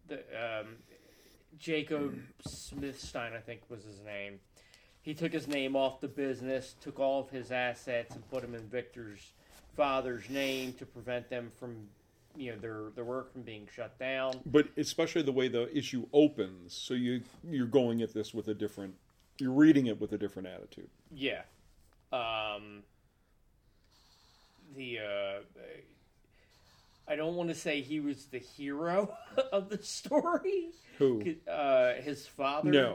Jacob Smithstein, I think was his name. He took his name off the business, took all of his assets, and put them in Victor's father's name to prevent them from, their work from being shut down. But especially the way the issue opens, so you're going at this with you're reading it with a different attitude. Yeah. I don't want to say he was the hero of the story. Who? His father. No.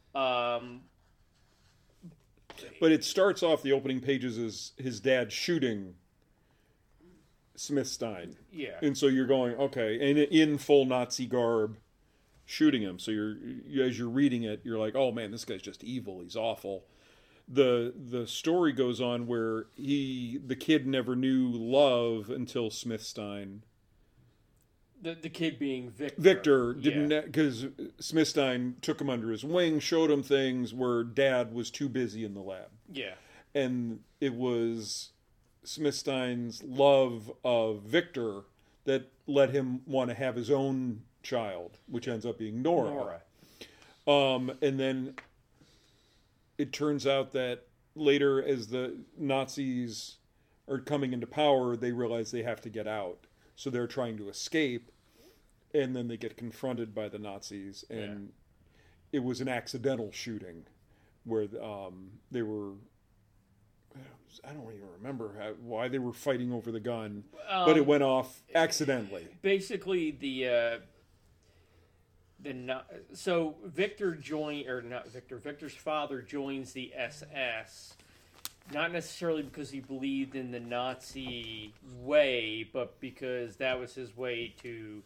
But it starts off, the opening pages is his dad shooting Smithstein. Yeah. And so you're going, okay, and in full Nazi garb, shooting him. So as you're reading it, you're like, oh man, this guy's just evil. He's awful. The story goes on where the kid never knew love until Smithstein. The kid being Victor. Victor didn't, because Smithstein took him under his wing, showed him things where Dad was too busy in the lab. Yeah. And it was Smithstein's love of Victor that let him want to have his own child, which ends up being Nora. And then it turns out that later, as the Nazis are coming into power, they realize they have to get out. So they're trying to escape, and then they get confronted by the Nazis. And it was an accidental shooting where they were... I don't even remember why they were fighting over the gun, but it went off accidentally. Basically, so Victor Victor's father joins the SS, not necessarily because he believed in the Nazi way, but because that was his way to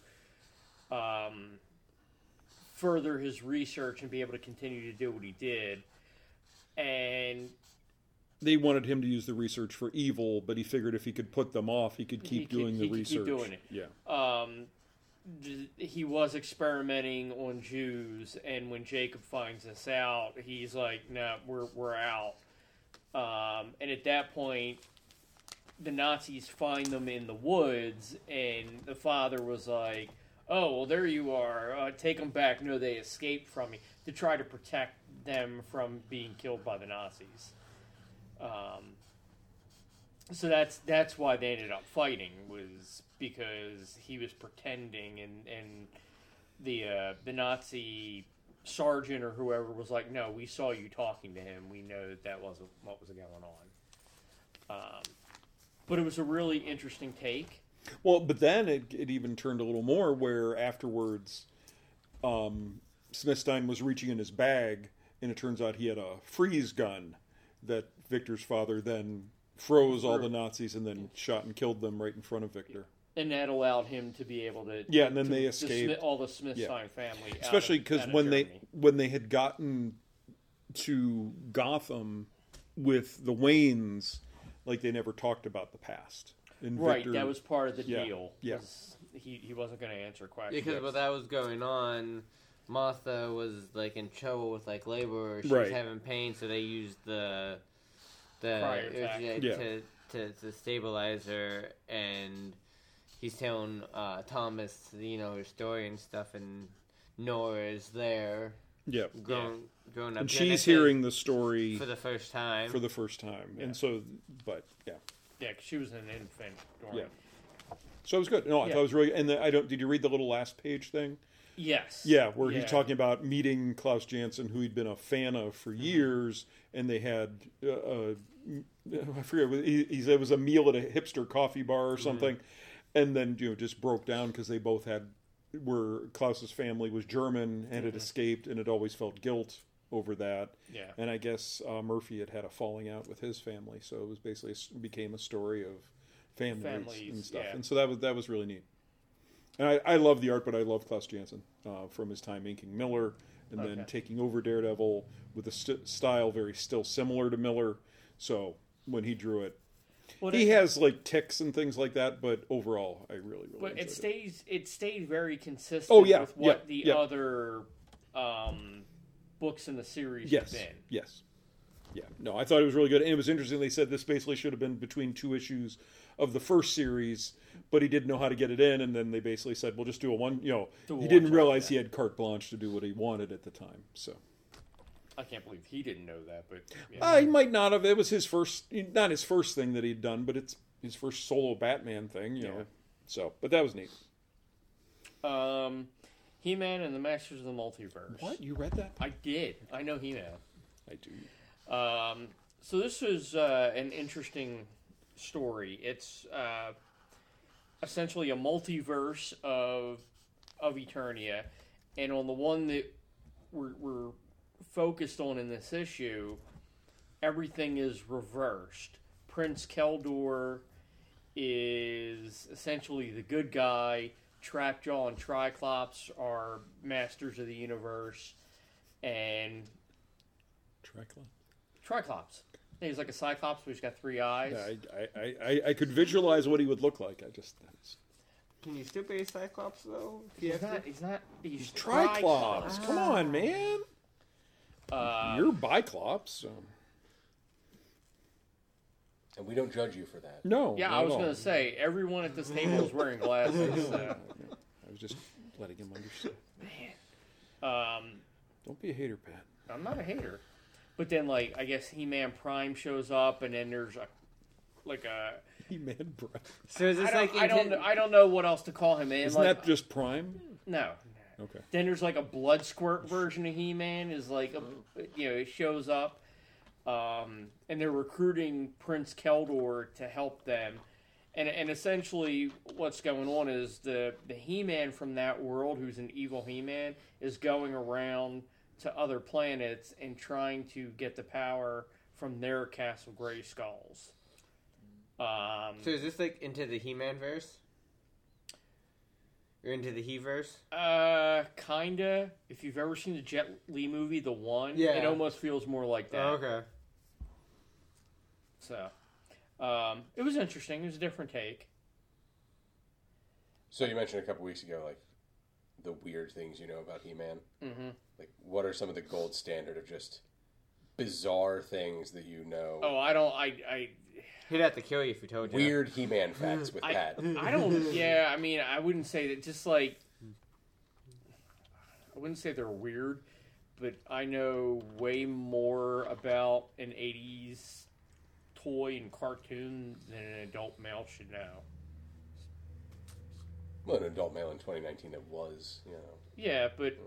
further his research and be able to continue to do what he did. And they wanted him to use the research for evil, but he figured if he could put them off, he could keep doing the research. Keep doing it. Yeah. He was experimenting on Jews, and when Jacob finds this out, he's like, "No, we're out." And at that point, the Nazis find them in the woods, and the father was like, "Oh, well, there you are. Take them back." No, they escaped from me, to try to protect them from being killed by the Nazis. So that's why they ended up fighting, was because he was pretending, and the Nazi sergeant or whoever was like, "No, we saw you talking to him. We know that wasn't what was going on." But it was a really interesting take. Well, but then it even turned a little more where afterwards, Smithstein was reaching in his bag, and it turns out he had a freeze gun that Victor's father then froze all the Nazis and then shot and killed them right in front of Victor. And that allowed him to be able to and then they escaped all the Smithstein family, especially because when they had gotten to Gotham with the Waynes, like they never talked about the past. And right, Victor, that was part of the deal. Yeah, he wasn't going to answer questions because while that was going on, Martha was like in trouble with like labor. She was having pain, so they used the to stabilize her, and he's telling Thomas, her story and stuff, and Nora is there. Yeah. Grown up. And she's hearing the story for the first time. Yeah. And so, but, yeah. Yeah, because she was an infant. Yeah. So it was good. No, I thought it was really, and did you read the little last page thing? Yes. Yeah, where he's talking about meeting Klaus Janson, who he'd been a fan of for years, and they had, I forget, he said it was a meal at a hipster coffee bar or something, and then just broke down because they both where Klaus's family was German and had escaped and had always felt guilt over that. Yeah. And I guess Murphy had a falling out with his family, so it was basically became a story of families and stuff. Yeah. And so that was really neat. And I love the art, but I love Klaus Janson from his time inking Miller and then taking over Daredevil with a style very still similar to Miller. So when he drew it, he has like ticks and things like that, but overall, I really But enjoyed it stayed very consistent with what the other books in the series have been. Yes. Yeah. No, I thought it was really good. And it was interesting. They said this basically should have been between 2 issues of the first series, but he didn't know how to get it in, and then they basically said, "We'll just do a one." He didn't realize he had carte blanche to do what he wanted at the time. So I can't believe he didn't know that, but he might not have. It was his not his first thing that he'd done, but it's his first solo Batman thing. You know, so but that was neat. He-Man and the Masters of the Multiverse. What, you read that? I did. I know He-Man. I do. So this was an interesting story. It's essentially a multiverse of Eternia, and on the one that we're focused on in this issue, everything is reversed. Prince Keldor is essentially the good guy. Trapjaw and Triclops are masters of the universe, and Triclops. He's like a Cyclops, but he's got 3 eyes. Yeah, I could visualize what he would look like. Can you still be a Cyclops though? He's Triclops. Come on, man. You're Biclops. So. And we don't judge you for that. No. Yeah, I was going to say, everyone at this table is wearing glasses. I was just letting him understand. Man. Don't be a hater, Pat. I'm not a hater. But then, I guess He-Man Prime shows up, and then there's a He-Man Prime. So is this I don't know what else to call him, man. Isn't that just Prime? No. Okay. Then there's a blood squirt version of He-Man. It shows up. And they're recruiting Prince Keldor to help them. And essentially what's going on is the He-Man from that world, who's an evil He-Man, is going around to other planets and trying to get the power from their Castle Grayskulls. So is this into the He-Man verse? Or into the He-verse? Kinda. If you've ever seen the Jet Li movie, The One, yeah. It almost feels more like that. Oh, okay. So, it was interesting. It was a different take. So you mentioned a couple weeks ago, the weird things you know about He-Man. Mm-hmm. What are some of the gold standard of just bizarre things that you know? Oh, I don't. I He'd have to kill you if he told you. Weird He-Man facts with Pat. I don't. Yeah, I mean, I wouldn't say that. Just I wouldn't say they're weird, but I know way more about an '80s toy and cartoon than an adult male should know. Well, an adult male in 2019 that was, Yeah, but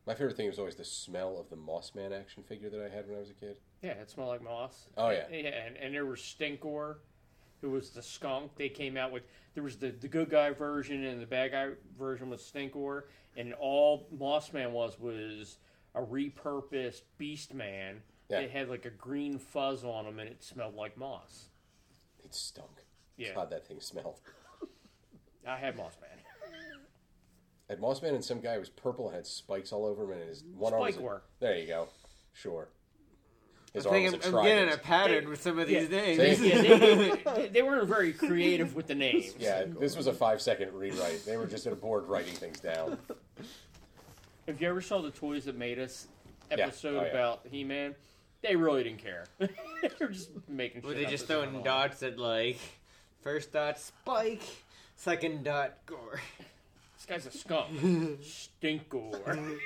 My favorite thing was always the smell of the Moss Man action figure that I had when I was a kid. Yeah, it smelled like moss. Oh, yeah. Yeah, and there was Stinkor, who was the skunk. They came out with, there was the good guy version and the bad guy version was Stinkor, and all Moss Man was a repurposed Beast Man. Yeah. It had like a green fuzz on him, and it smelled like moss. It stunk. Yeah. God, that thing smelled. I had Moss Man. Had Moss Man and some guy who was purple and had spikes all over him, and his one arm was Spike there you go. Sure. His I arm think was a I'm getting a trident. pattern with some of these names. They weren't very creative with the names. Yeah, this was a 5-second rewrite. They were just at a board writing things down. If you ever saw the Toys That Made Us episode Oh, yeah. about He-Man, they really didn't care. They were just making shit Were they up just as they throwing went dots at, like, first dot Spike, second dot Gore? This guy's a skunk. Stinkor.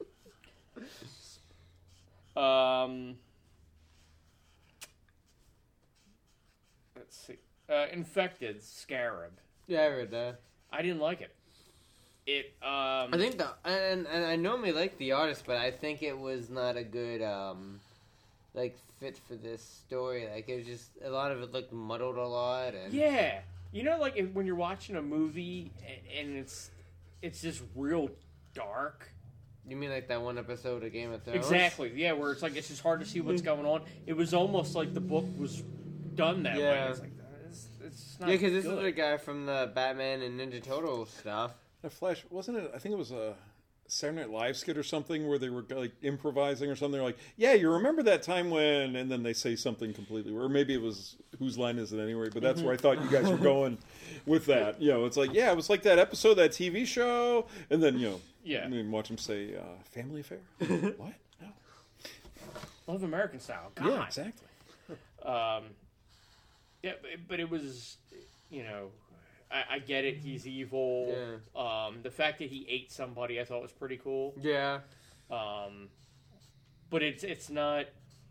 Let's see. Infected Scarab. Yeah, I read that. I didn't like it. I think and I normally like the artist, but I think it was not a good like fit for this story. Like it was just a lot of it looked muddled a lot. And Yeah. You know, like when you're watching a movie and it's just real dark. You mean like that one episode of Game of Thrones? Exactly. Yeah, where it's like it's just hard to see what's going on. It was almost like the book was done that way. Yeah. It's like it's not. Yeah, because this good. is the guy from the Batman and Ninja Turtle stuff. That Flash, wasn't it? I think it was a Saturday Night Live skit or something where they were like improvising or something. They're like, yeah, you remember that time when, and then they say something completely, or maybe it was whose line is it anyway? But that's where I thought you guys were going with that. You know, it's like, yeah, it was like that episode of that TV show, and then Yeah. I mean, watch them say Family Affair. What? No. Love American Style. God. Yeah, exactly. Yeah, but it was, I get it. He's evil. Yeah. The fact that he ate somebody, I thought was pretty cool. Yeah. But it's not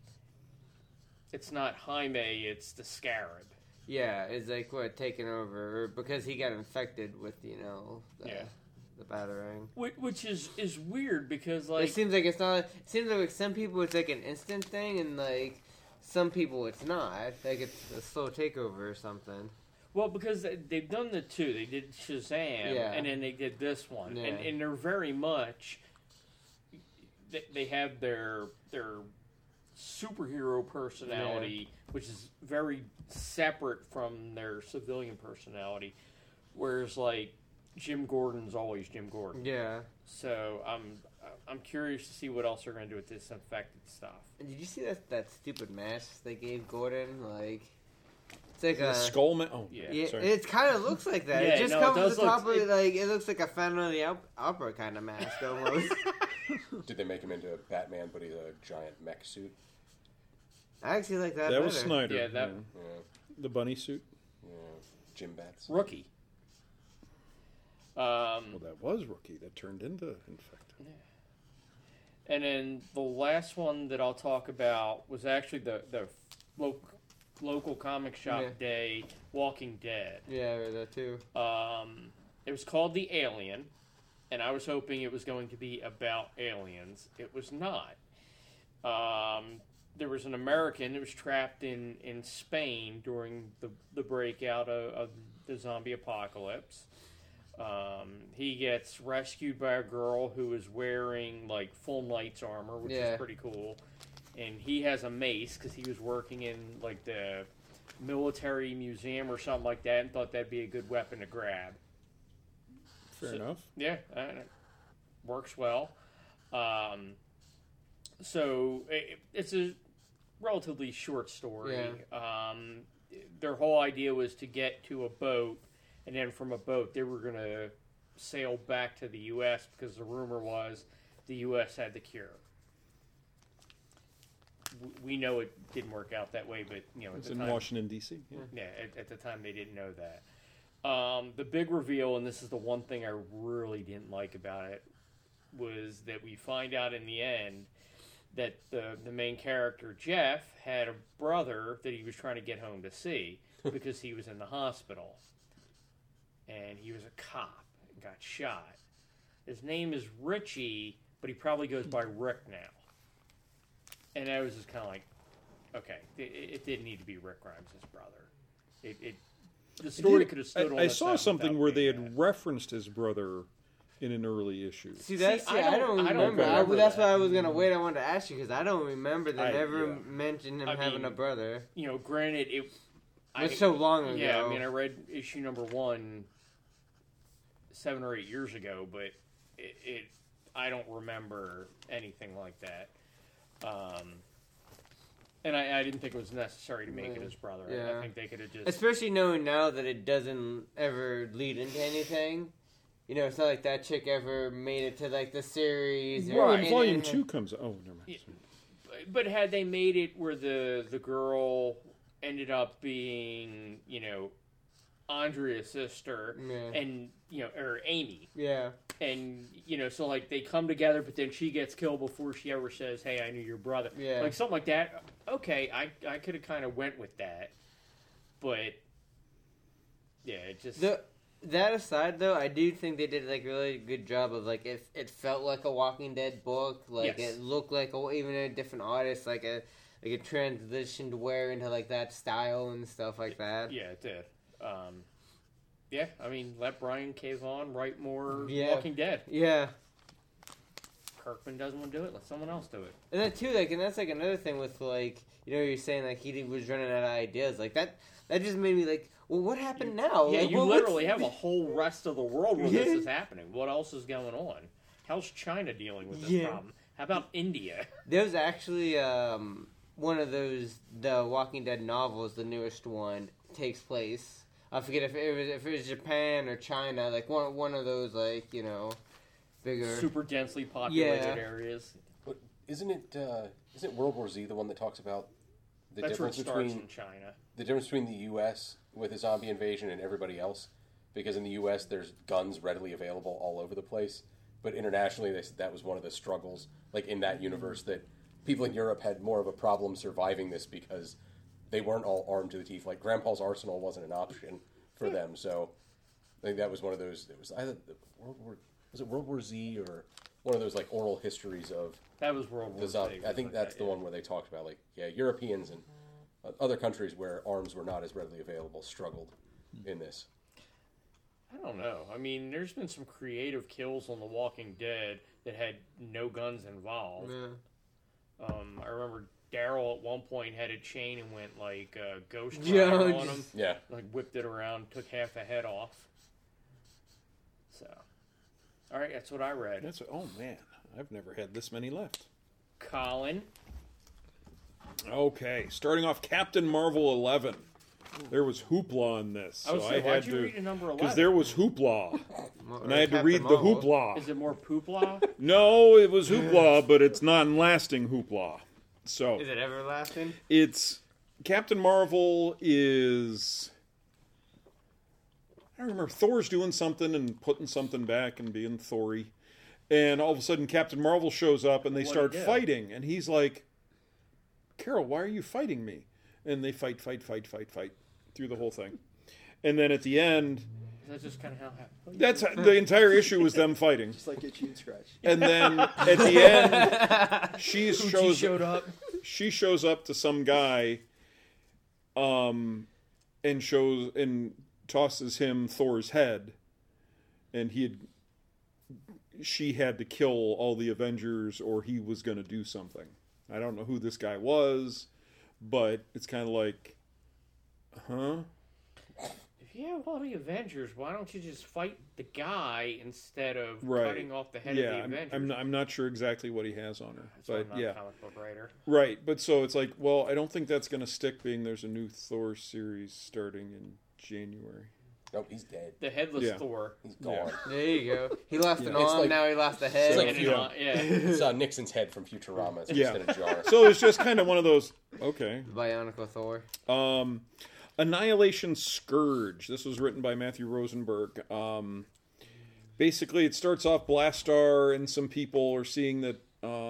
Jaime. It's the Scarab. Yeah, it's like what taking over because he got infected with the Batarang. Which is weird because like It seems like it's not. It seems like some people it's like an instant thing, and like some people it's not. Like it's a slow takeover or something. well because they've done the two. They did Shazam, Yeah. and then they did this one, Yeah. and they're very much. They have their superhero personality, which is very separate from their civilian personality, whereas like Jim Gordon's always Jim Gordon. Yeah. So I'm curious to see what else they're going to do with this infected stuff. Did you see that stupid mask they gave Gordon? Like it's like The a Skull Man. Oh, Yeah. Yeah, sorry. it kind of looks like that. Yeah, it just no, it covers does the top look- of it, like it looks like a Phantom of the Opera kind of mask almost. Did they make him into a Batman, but he's a giant mech suit? I actually like that. that better. was Snyder. Yeah, that- Yeah, the bunny suit. yeah. Jim Bats. Rookie. Well, that was Rookie that turned into Infected. And then the last one that I'll talk about was actually the local comic shop Yeah. day, Walking Dead. Yeah, I read that too. It was called The Alien, and I was hoping it was going to be about aliens. It was not. There was an American that was trapped in Spain during the breakout of the zombie apocalypse. He gets rescued by a girl who is wearing like full knight's armor, which Yeah. is pretty cool. And he has a mace because he was working in like the military museum or something like that, and thought that'd be a good weapon to grab. Fair enough. Yeah, it works well. So it's a relatively short story. Their whole idea was to get to a boat, and then from a boat they were going to sail back to the U.S. because the rumor was the U.S. had the cure. We know it didn't work out that way, but at It's the in time, Washington, D.C. Yeah. yeah, at the time they didn't know that. The big reveal, and this is the one thing I really didn't like about it, was that we find out in the end that the main character, Jeff, had a brother that he was trying to get home to see because he was in the hospital. And he was a cop and got shot. His name is Richie, but he probably goes by Rick now. And I was just kind of like, okay, it didn't need to be Rick Grimes' brother. The story could have stood on I its saw own something without where they being had that. referenced his brother in an early issue. See, that's I don't remember. That's why I was gonna wait. I wanted to ask you because I don't remember them ever mentioned him having a brother. You know, granted, it was so long ago. Yeah, I mean, I read issue number 1 7 or 8 years ago, but I don't remember anything like that. And I didn't think it was necessary to make it his brother. Yeah. I think they could have just... Especially knowing now that it doesn't ever lead into anything. You know, it's not like that chick ever made it to, like, the series. Right, Volume 2 comes... Oh, never mind. Yeah, but had they made it where the girl ended up being, you know, Andrea's sister, and, you know, or Amy. Yeah. And, you know, so, like, they come together, but then she gets killed before she ever says, hey, I knew your brother. Yeah. Like, something like that. Okay, I could have kind of went with that. But, yeah, it just... That aside, though, I do think they did, like, a really good job of, like, it felt like a Walking Dead book. Like, Yes. it looked like even a different artist, like a transitioned wear into, like, that style and stuff like that. Yeah, it did. Yeah, I mean, let Brian K. Vaughan write more Walking Dead. Yeah. Kirkman doesn't want to do it, let someone else do it. And then, too, like, and that's, like, another thing with, like, you know, you're saying, like, he was running out of ideas. Like, that just made me, like, well, what happened now? Yeah, like, you literally have a whole rest of the world where this is happening. What else is going on? How's China dealing with this problem? How about India? There's actually one of those, the Walking Dead novels, the newest one, takes place. I forget if it was Japan or China, like one of those, like, you know, bigger, super densely populated areas. But isn't World War Z the one that talks about the That's difference where it starts between in China? The difference between the U.S. with a zombie invasion and everybody else? Because in the U.S. there's guns readily available all over the place, but internationally they said that was one of the struggles, like in that universe, that people in Europe had more of a problem surviving this because they weren't all armed to the teeth. Like Grandpa's arsenal wasn't an option for them, so I think that was one of those. It was either World War Z or one of those like oral histories of that was World War Z. I think that's the one where they talked about like Europeans and other countries where arms were not as readily available struggled in this. I don't know. I mean, there's been some creative kills on The Walking Dead that had no guns involved. Yeah. I remember Daryl at one point had a chain and went like Ghost Rider on him. Yeah. Like whipped it around, took half a head off. So, all right, that's what I read. Oh man, I've never had this many left. Colin. Okay, starting off, Captain Marvel 11. There was hoopla in this, I was so saying, I had why'd you read a number 11? because there was hoopla, and I had to Captain read Marvel. the hoopla. Is it more poopla? No, it was hoopla, but it's non-lasting hoopla. So Is it everlasting? it's Captain Marvel is. I don't remember. Thor's doing something and putting something back and being Thory, and all of a sudden Captain Marvel shows up and they start fighting, and he's like, "Carol, why are you fighting me?" And they fight through the whole thing, and then at the end, That's just kind of how it happened. that's the entire issue was them fighting. Just like Itchy and Scratch. And then at the end, she showed up. She shows up to some guy, and tosses him Thor's head, and she had to kill all the Avengers, or he was going to do something. I don't know who this guy was, but it's kind of like, huh? If you have all the Avengers, why don't you just fight the guy instead of cutting off the head of the Avengers? I'm not sure exactly what he has on her, That's why but I'm not a comic book writer. Right, but so it's like, well, I don't think that's going to stick, being there's a new Thor series starting in January. Nope, he's dead. The headless Thor. He's gone. There you go. He lost an It's arm, like- now he lost a head. like- Yeah. Saw Nixon's head from Futurama. It's just in a jar. So it's just kind of one of those, okay. Bionicle Thor. Annihilation Scourge. This was written by Matthew Rosenberg. Basically, it starts off Blastar and some people are seeing that,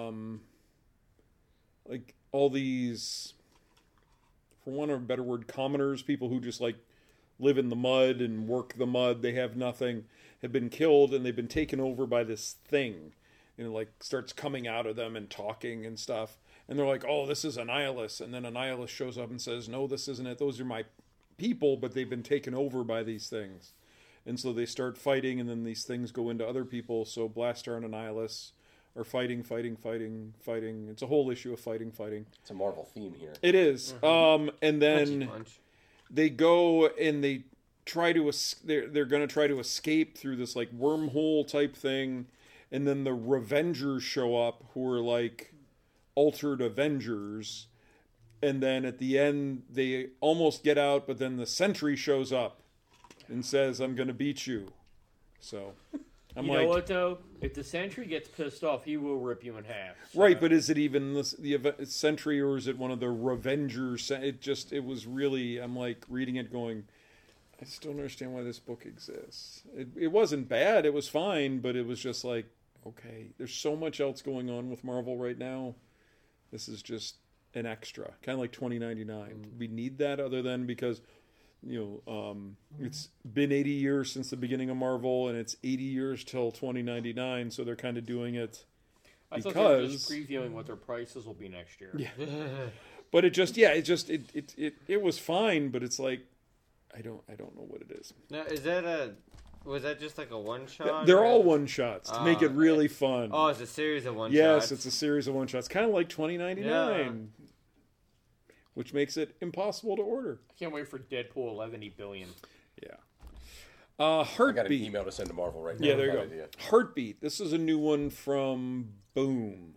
like, all these, for want of a better word, commoners, people who just, like, live in the mud and work the mud, they have nothing, have been killed, and they've been taken over by this thing. and it like starts coming out of them and talking and stuff. And they're like, "Oh, this is Annihilus," and then Annihilus shows up and says, "No, this isn't it. Those are my people, but they've been taken over by these things." And so they start fighting, and then these things go into other people. So Blaster and Annihilus are fighting. It's a whole issue of fighting. It's a Marvel theme here. It is. And then Punch. they go and they try to they're going to try to escape through this like wormhole type thing, and then the Revengers show up, who are like altered Avengers, and then at the end they almost get out, but then the Sentry shows up and says, "I'm going to beat you." So I'm You like, know what though? If the Sentry gets pissed off, he will rip you in half. So. right, but is it even the Sentry, or is it one of the Revengers? It was really, I'm like reading it going, I just don't understand why this book exists. It wasn't bad, it was fine, but it was just like, okay, there's so much else going on with Marvel right now. This is just an extra, kind of like 2099. We need that, other than because, it's been 80 years since the beginning of Marvel, and it's 80 years till 2099, so they're kind of doing it. I thought they were just previewing what their prices will be next year. Yeah. But it was fine, but it's like, I don't know what it is. Now, was that just like a one shot? They're all one shots to make it really fun. Oh, it's a series of one shots. Yes, it's a series of one shots, kind of like 2099, Yeah. which makes it impossible to order. I can't wait for Deadpool 11 billion. Yeah. I got an Heartbeat. email to send to Marvel right now. Yeah, there you with go. that idea. Heartbeat. This is a new one from Boom.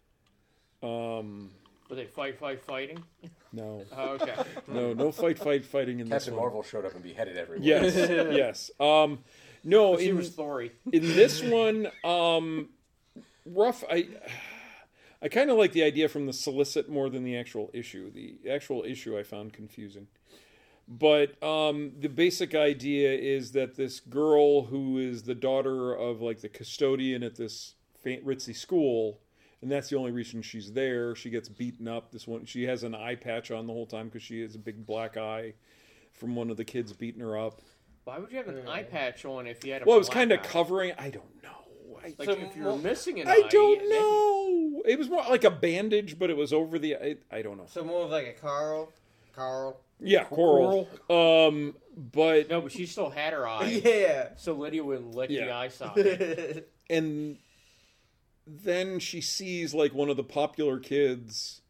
But they fighting? No. Oh, okay. No fighting in this Captain one. Marvel showed up and beheaded everyone. Yes, yes. No, She was Thori. in this one, rough. I kind of like the idea from the solicit more than the actual issue. The actual issue I found confusing. But the basic idea is that this girl, who is the daughter of like the custodian at this ritzy school, and that's the only reason she's there. She gets beaten up. She has an eye patch on the whole time because she has a big black eye from one of the kids beating her up. Why would you have an eye patch on if you had a Well, it was black kind of eye? covering. I don't know. Like if you're missing an I eye. don't know. It was more like a bandage, but it was over the. I don't know. So more of like a Carl. Yeah, Coral. But No, but she still had her eye. Yeah. So Lydia would lick the Yeah. eye socket. and then she sees like one of the popular kids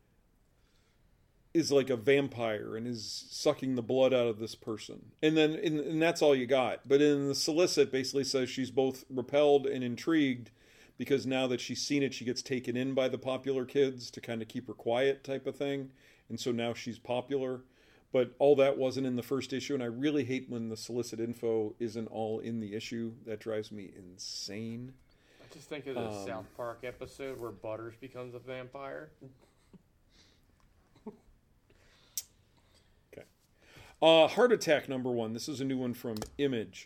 is like a vampire and is sucking the blood out of this person, and then and that's all you got. But in the solicit, basically says she's both repelled and intrigued because now that she's seen it, she gets taken in by the popular kids to kind of keep her quiet, type of thing, and so now she's popular. But all that wasn't in the first issue, and I really hate when the solicit info isn't all in the issue. That drives me insane. I just think of the South Park episode where Butters becomes a vampire. Okay. Heart Attack #1. This is a new one from Image.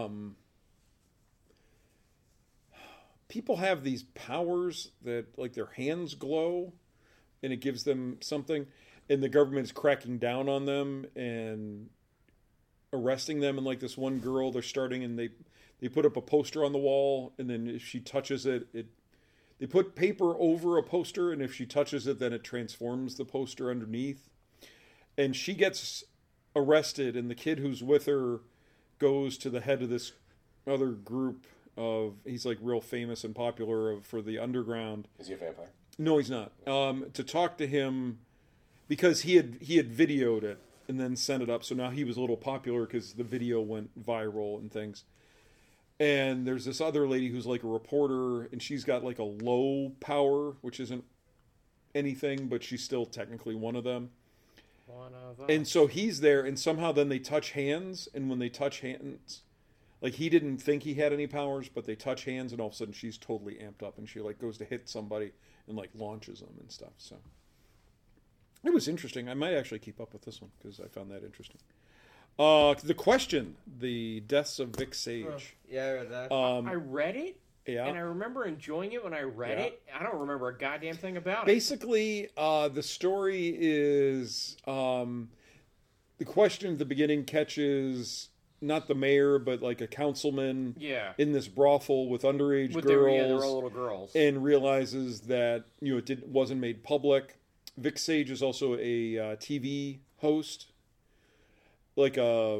People have these powers that, like, their hands glow, and it gives them something, and the government's cracking down on them and arresting them. And like this one girl, they're starting, and they put up a poster on the wall, and then if she touches it, they put paper over a poster, and if she touches it, then it transforms the poster underneath. And she gets arrested, and the kid who's with her goes to the head of this other group he's like real famous and popular for the underground. Is he a vampire? No, he's not. To talk to him because he had videoed it and then sent it up, so now he was a little popular because the video went viral and things. And there's this other lady who's like a reporter, and she's got like a low power, which isn't anything, but she's still technically one of them. And so he's there, and somehow then they touch hands, and when they touch hands, like he didn't think he had any powers, but they touch hands, and all of a sudden she's totally amped up, and she like goes to hit somebody and like launches them and stuff. So it was interesting. I might actually keep up with this one because I found that interesting. The Question, the deaths of Vic Sage. Yeah, I read that. I read it, Yeah. and I remember enjoying it when I read it. I don't remember a goddamn thing about it. Basically, the story is the Question at the beginning catches not the mayor, but like a councilman Yeah. in this brothel with underage With girls, their all little girls. and realizes that it wasn't made public. Vic Sage is also a TV host, like a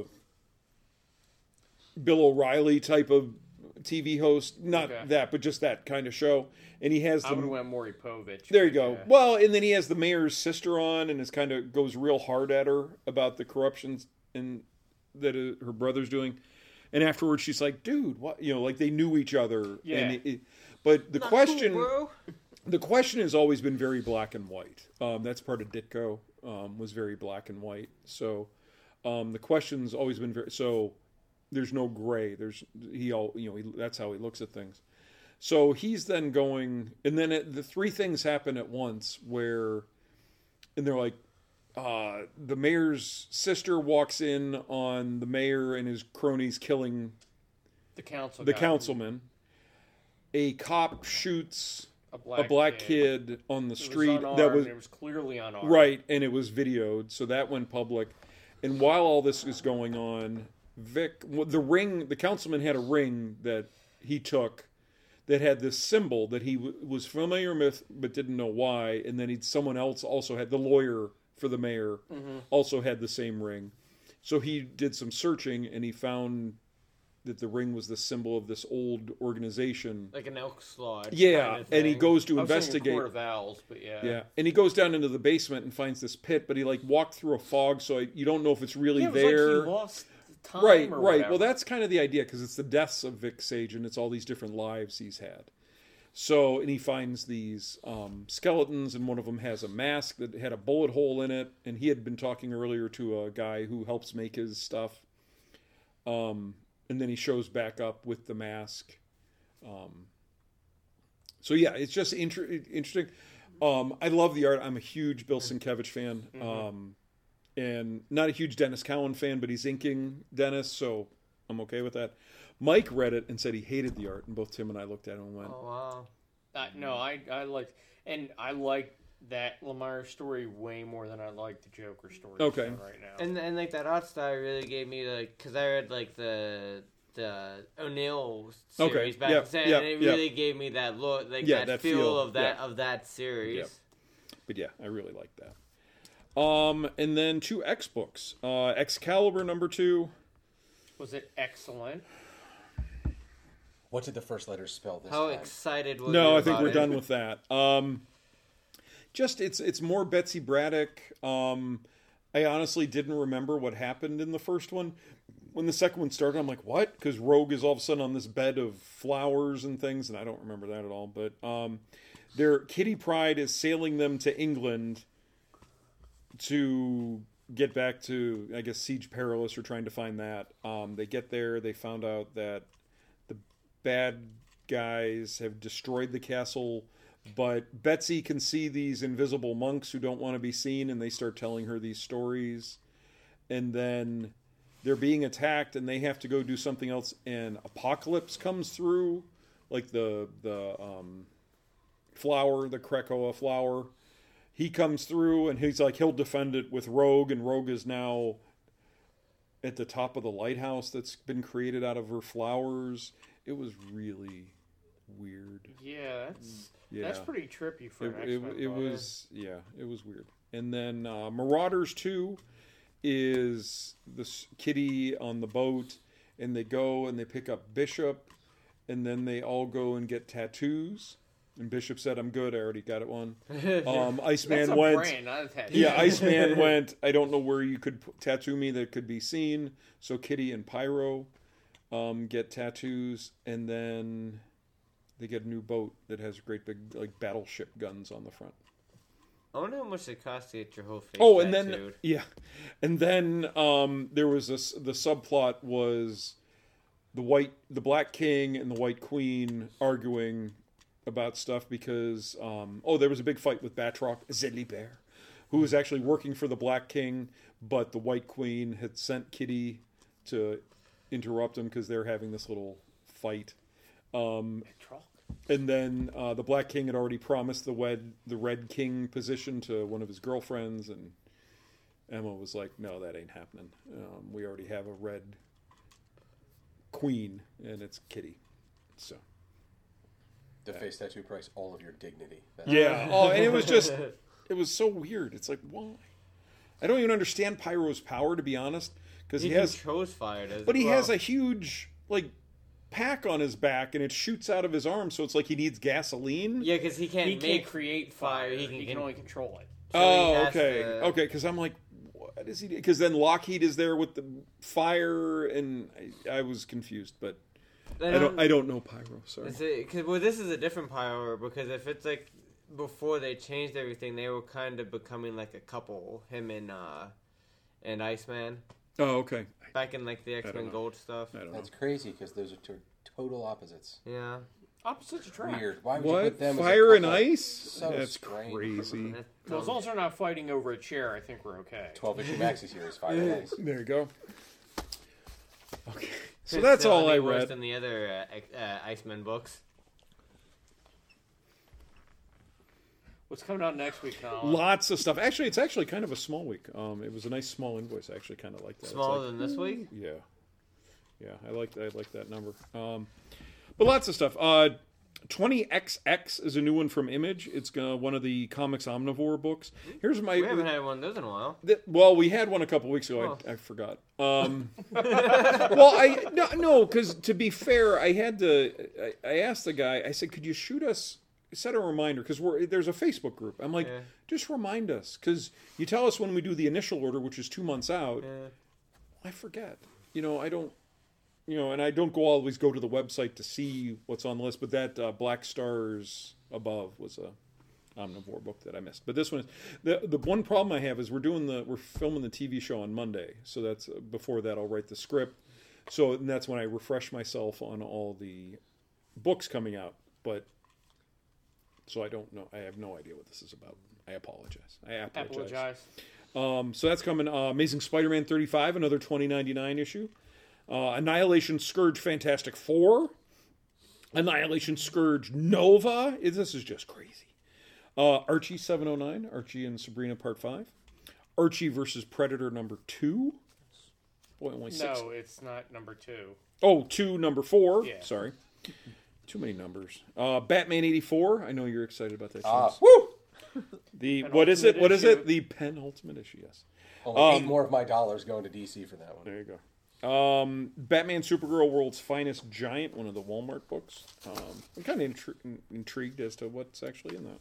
Bill O'Reilly type of TV host, not that, but just that kind of show. And he has I would have went Maury Povich. There you go. Well, and then he has the mayor's sister on, and goes real hard at her about the corruption that her brother's doing. And afterwards, she's like, "Dude, what?" Like they knew each other. Yeah. And but the Not question, cool, bro. the question has always been very black and white. That's part of Ditko. Was very black and white. So the question's always been very so. There's no gray. That's how he looks at things. So he's then going, and then the three things happen at once and they're like, the mayor's sister walks in on the mayor and his cronies killing the councilman. A cop shoots a black kid on the street it was clearly unarmed. Right, and it was videoed, so that went public. And while all this is going on, the councilman had a ring that he took that had this symbol that he was familiar with but didn't know why, and then someone else also had, the lawyer for the mayor also had the same ring. So he did some searching and he found that the ring was the symbol of this old organization. Like an Elks Lodge. Yeah, kind of and he thing. goes to I was thinking investigate. Court of Owls, but yeah. Yeah, and he goes down into the basement and finds this pit, but he walked through a fog, so you don't know if it's really Yeah, it was there. like he lost time Right. or Well, whatever. that's kind of the idea because it's the deaths of Vic Sage and it's all these different lives he's had. So, and he finds these skeletons, and one of them has a mask that had a bullet hole in it, and he had been talking earlier to a guy who helps make his stuff. And then he shows back up with the mask. So yeah, it's just interesting. I love the art. I'm a huge Bill Sienkiewicz fan. And not a huge Dennis Cowan fan, but he's inking Dennis, so I'm okay with that. Mike read it and said he hated the art, and both Tim and I looked at it and went, Oh, wow. No, I like that Lemire story way more than I like the Joker story Okay. right now. And like that art style really gave me because I read like the O'Neill series back then, and it really gave me that look, like that feel of that series. Yeah. But yeah, I really like that. And then 2 X books. Excalibur #2. Was it excellent? What did the first letter spell this How time? excited was No, you I think about we're it? done with that. Just it's more Betsy Braddock. I honestly didn't remember what happened in the first one. When the second one started, I'm like, what? Because Rogue is all of a sudden on this bed of flowers and things, and I don't remember that at all. But their Kitty Pryde is sailing them to England to get back to, I guess, Siege Perilous, or trying to find that. They get there, they found out that the bad guys have destroyed the castle, but Betsy can see these invisible monks who don't want to be seen, and they start telling her these stories. And then they're being attacked, and they have to go do something else, and Apocalypse comes through, like the flower, the Krakoa flower. He comes through, and he's like, he'll defend it with Rogue, and Rogue is now at the top of the lighthouse that's been created out of her flowers. It was really weird. Yeah, that's pretty trippy for an X-Men it book. was it was weird. And then Marauders 2 is this Kitty on the boat, and they go and they pick up Bishop, and then they all go and get tattoos. And Bishop said, "I'm good. I already got it one." Iceman That's a went. brand, not a tattoo. Yeah, Iceman went. I don't know where you could tattoo me that could be seen. So Kitty and Pyro get tattoos, and then they get a new boat that has great big battleship guns on the front. I wonder how much it costs to get your whole face Oh, and tattooed. then there was the subplot was the Black King and the White Queen arguing about stuff because there was a big fight with Batroc Zedlibert, who was actually working for the Black King, but the White Queen had sent Kitty to interrupt him because they're having this little fight. And then the Black King had already promised the Red King position to one of his girlfriends, and Emma was like, "No, that ain't happening. We already have a Red queen, and it's Kitty. So The face tattoo price all of your dignity. That's yeah. Oh, and it was just, it was so weird. It's like, why? I don't even understand Pyro's power, to be honest, because he has controls fire, does but he has a huge like pack on his back, and it shoots out of his arm, so it's like he needs gasoline. Yeah, because he can't He make can't create fire. He He can- can only control it. So he Oh, has okay, to- okay. Because I'm like, what is he? Because then Lockheed is there with the fire, and I was confused. But I don't know Pyro. Sorry. Well, this is a different power because if it's like before they changed everything, they were kind of becoming like a couple. Him and Iceman Oh, okay. back in like the don't X-Men know. Gold stuff. I don't know. That's crazy because those are two total opposites. Yeah. Opposites attract. Weird. Why would you What? put them Fire as and a couple? ice? So That's strange. crazy. Well, as long as they're not fighting over a chair, I think we're okay. 12-issue maxi series, Fire and Ice. There you go. Okay. So It's that's still, all I think, worse read. than the other Iceman books. What's coming out next week, Colin? Lots of stuff. Actually, it's actually kind of a small week. It was a nice small invoice. I actually kind of like that. It's Smaller like- than this week. Yeah, yeah, I like that number. But lots of stuff. 20XX is a new one from Image. It's one of the Comics Omnivore books. Here's my. We haven't had one of those in a while. Well, we had one a couple weeks ago. Oh. I forgot. Well, no, because to be fair, I had to. I asked the guy. I said, "Could you shoot us?" Set a reminder because there's a Facebook group. I'm like, Yeah. just remind us because you tell us when we do the initial order, which is 2 months out. Yeah. I forget. I don't. And I don't always go to the website to see what's on the list. But that Black Stars Above was a Omnivore book that I missed. But this one is the one problem I have is we're filming the TV show on Monday, so that's before that I'll write the script. So and that's when I refresh myself on all the books coming out. But so I don't know. I have no idea what this is about. I apologize. Apologize. So that's coming. Amazing Spider-Man 35, another 2099 issue. Annihilation Scourge Fantastic Four. Annihilation Scourge Nova. This is just crazy. Archie 709. Archie and Sabrina Part 5. Archie versus Predator number 2. Boy, only 6. No, it's not number 2. Oh, 2 number 4. Yeah. Sorry. Too many numbers. Batman 84. I know you're excited about that. James. Woo! What is it? issue. The penultimate issue, yes. Only 8 more of my dollars going to DC for that one. There you go. Batman Supergirl World's Finest Giant, one of the Walmart books. I'm kind of intrigued as to what's actually in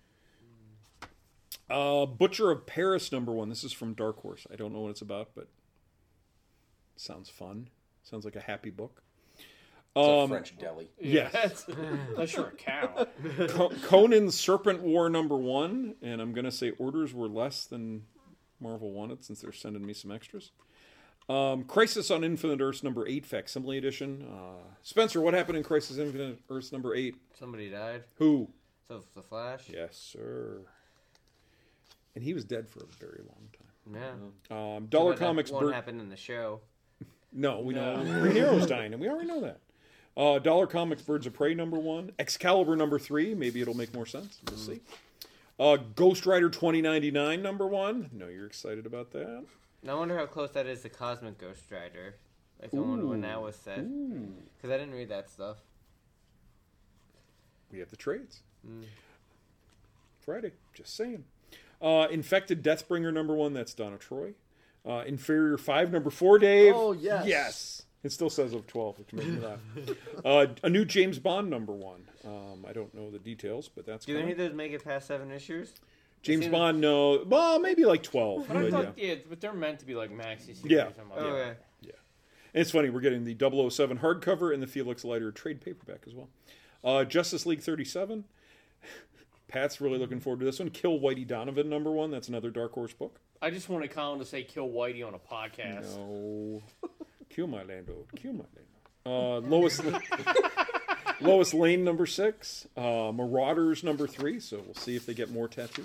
that. Butcher of Paris number 1. This is from Dark Horse. I don't know what it's about, but sounds fun. Sounds like a happy book. It's a French deli. Yes. Unless you're a cow. Conan's Serpent War number 1, and I'm going to say orders were less than Marvel wanted since they're sending me some extras. Crisis on Infinite Earths number 8 facsimile edition. Spencer, what happened in Crisis on Infinite Earths number 8? Somebody died. Who? So the Flash. Yes, sir. And he was dead for a very long time. Yeah. Dollar But that Comics. won't happen in the show. No, we know Green Arrow's dying, and we already know that. Dollar Comics Birds of Prey number 1. Excalibur number 3. Maybe it'll make more sense. We'll see. Ghost Rider 2099 number 1. No, you're excited about that. I wonder how close that is to Cosmic Ghost Rider. Like I wonder when that was set. Because I didn't read that stuff. We have the trades. Friday. Just saying. Infected Deathbringer number 1. That's Donna Troy. Inferior 5 number 4. Dave. Oh, yes. Yes. It still says of 12, which makes me laugh. A new James Bond number 1. I don't know the details, but that's Do coming. any of those make it past 7 issues? James Bond, no. Well, maybe like 12. But I But thought, yeah. but they're meant to be like maxi series. Yeah. I'm like, Oh, okay. And it's funny, we're getting the 007 hardcover and the Felix Leiter trade paperback as well. Justice League 37. Pat's really looking forward to this one. Kill Whitey Donovan number 1. That's another Dark Horse book. I just wanted Colin to say kill Whitey on a podcast. No. Kill my landlord. Kill my landlord. Lois Lane number 6. Marauders number 3. So we'll see if they get more tattoos.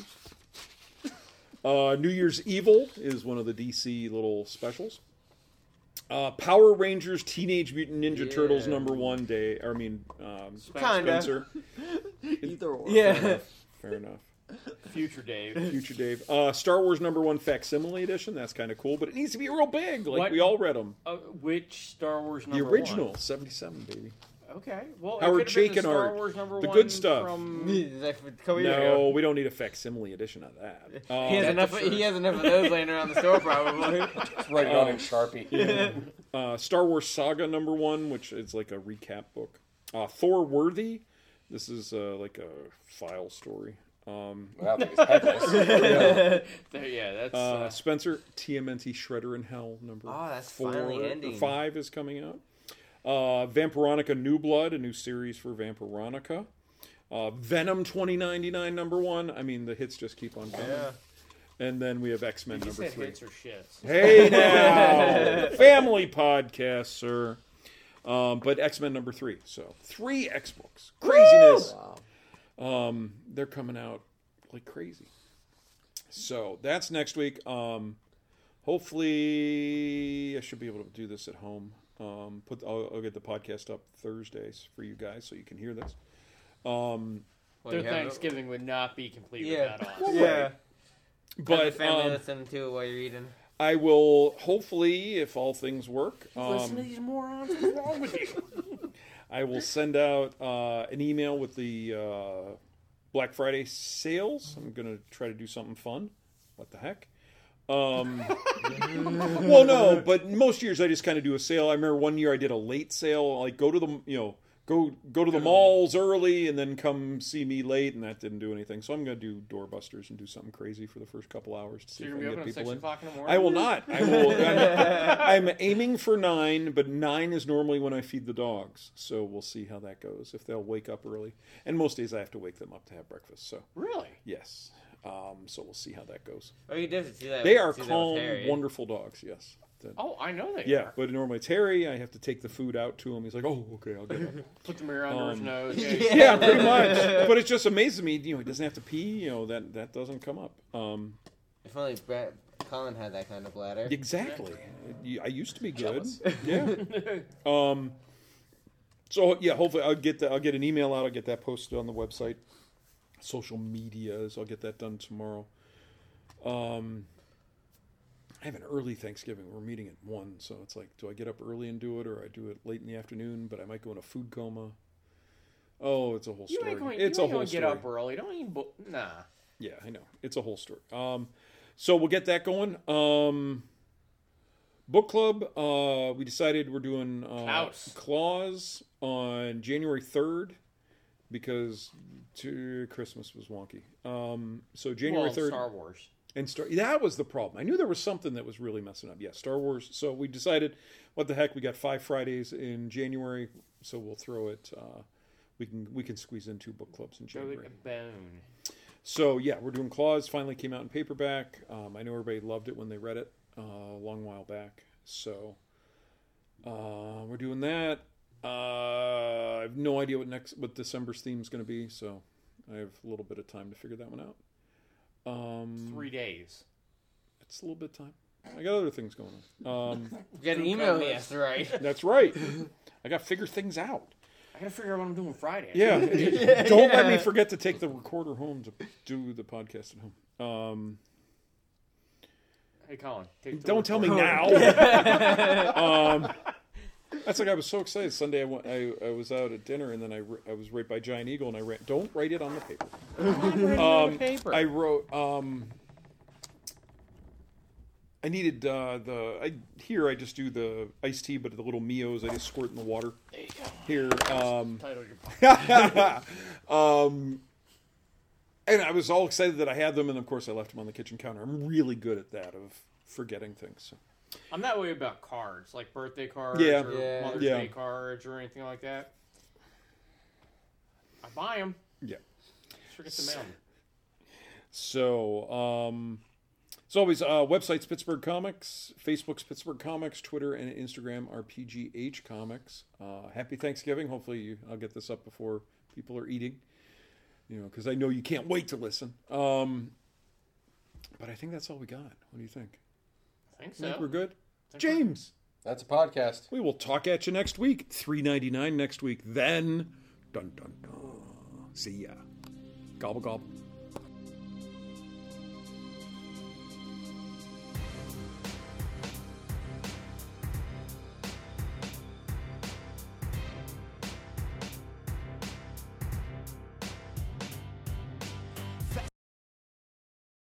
New Year's Evil is one of the DC little specials. Power Rangers Teenage Mutant Ninja Turtles number 1 day. Kinda. Spencer. Either or. Yeah. Fair enough. Future Dave. Future Dave. Star Wars #1 facsimile edition. That's kind of cool, but it needs to be real big, like What? we all read them. Which Star Wars The number original, one? 77, baby. Okay. Well, Howard it could've been the Chaykin Star art. Wars number The one good stuff. From... No, we don't need a facsimile edition of that. He has enough. He has enough of those laying around the store, probably. Write it on in Sharpie. Star Wars Saga #1, which is like a recap book. Thor Worthy. This is like a file story. Well, I think it's headless. Yeah, that's... Spencer, TMNT Shredder in Hell #4. Oh, that's finally ending. 5 is coming out. Vampironica New Blood, a new series for Vampironica. Venom 2099 #1. I mean, the hits just keep on coming. Yeah. And then we have X-Men You said #3. hits or shits. Hey now! Family podcast, sir. But X-Men #3. So 3 X-books. Craziness. Wow. They're coming out like crazy. So that's next week. Hopefully I should be able to do this at home. I'll get the podcast up Thursdays for you guys so you can hear this. Their Thanksgiving would not be complete Yeah. without us. Yeah. But family listen to it while you're eating. I will hopefully, if all things work, Listen to these morons. What's wrong with you? I will send out an email with the Black Friday sales. I'm going to try to do something fun. What the heck? Well, no, but most years I just kind of do a sale. I remember one year I did a late sale, like go to the, go to the malls early and then come see me late, and that didn't do anything. So I'm going to do doorbusters and do something crazy for the first couple hours to see So if you're I going can to be get open at 6 people in. o'clock in the morning? I will not. I will. I'm aiming for 9, but 9 is normally when I feed the dogs. So we'll see how that goes. If they'll wake up early, and most days I have to wake them up to have breakfast. So Really? yes. So we'll see how that goes. Oh, you definitely see that. They are see that with calm, Harry. wonderful dogs. Yes. Oh, I know they Yeah, are. but normally it's Harry. I have to take the food out to him. He's like, "Oh, okay, I'll get it." Put the mirror under his nose. Yeah, pretty much. But it just amazes me. He doesn't have to pee. That doesn't come up. If only Colin had that kind of bladder. Exactly. I used to be good. Jealous. Yeah. So yeah, hopefully I'll get an email out. I'll get that posted on the website. Social medias. I'll get that done tomorrow. I have an early Thanksgiving. We're meeting at 1, so it's like, do I get up early and do it, or I do it late in the afternoon? But I might go in a food coma. Oh, it's a whole story. It's a whole get story. up early. Don't even... Nah. Yeah, I know. It's a whole story. So we'll get that going. Book club. We decided we're doing Claws on January 3rd because Christmas was wonky. So January 3rd. Star Wars. And that was the problem. I knew there was something that was really messing up. Yeah, Star Wars. So we decided, what the heck? We got 5 Fridays in January, so we'll throw it. We can squeeze in 2 book clubs in January. Go like a bone. So yeah, we're doing Claws. Finally came out in paperback. I know everybody loved it when they read it a long while back. So we're doing that. I have no idea what December's theme is going to be, so I have a little bit of time to figure that one out. 3 days. It's a little bit of time. I got other things going on. You got to email me after, right? That's right. I got to figure things out. I got to figure out what I'm doing Friday. Yeah. Don't let me forget to take the recorder home to do the podcast at home. Hey, Colin. Don't tell me now. That's like I was so excited. Sunday I was out at dinner, and then I was right by Giant Eagle, and I ran. Don't write it on the paper. I wrote. I needed here I just do the iced tea, but the little Mios I just squirt in the water. There you go. Here. Title your podcast. And I was all excited that I had them, and of course I left them on the kitchen counter. I'm really good at that, of forgetting things. So. I'm that way about cards, like birthday cards Yeah. or Yeah. Mother's Yeah. Day cards or anything like that. I buy them. Yeah. Just forget to mail them. So, as always, websites Pittsburgh Comics, Facebook's Pittsburgh Comics, Twitter and Instagram are PGH Comics. Happy Thanksgiving. Hopefully I'll get this up before people are eating, because I know you can't wait to listen. But I think that's all we got. What do you think? I think I think so. we're good. James, That's a podcast. we will talk at you next week. $3.99 next week. Then, dun dun dun. See ya. Gobble gobble.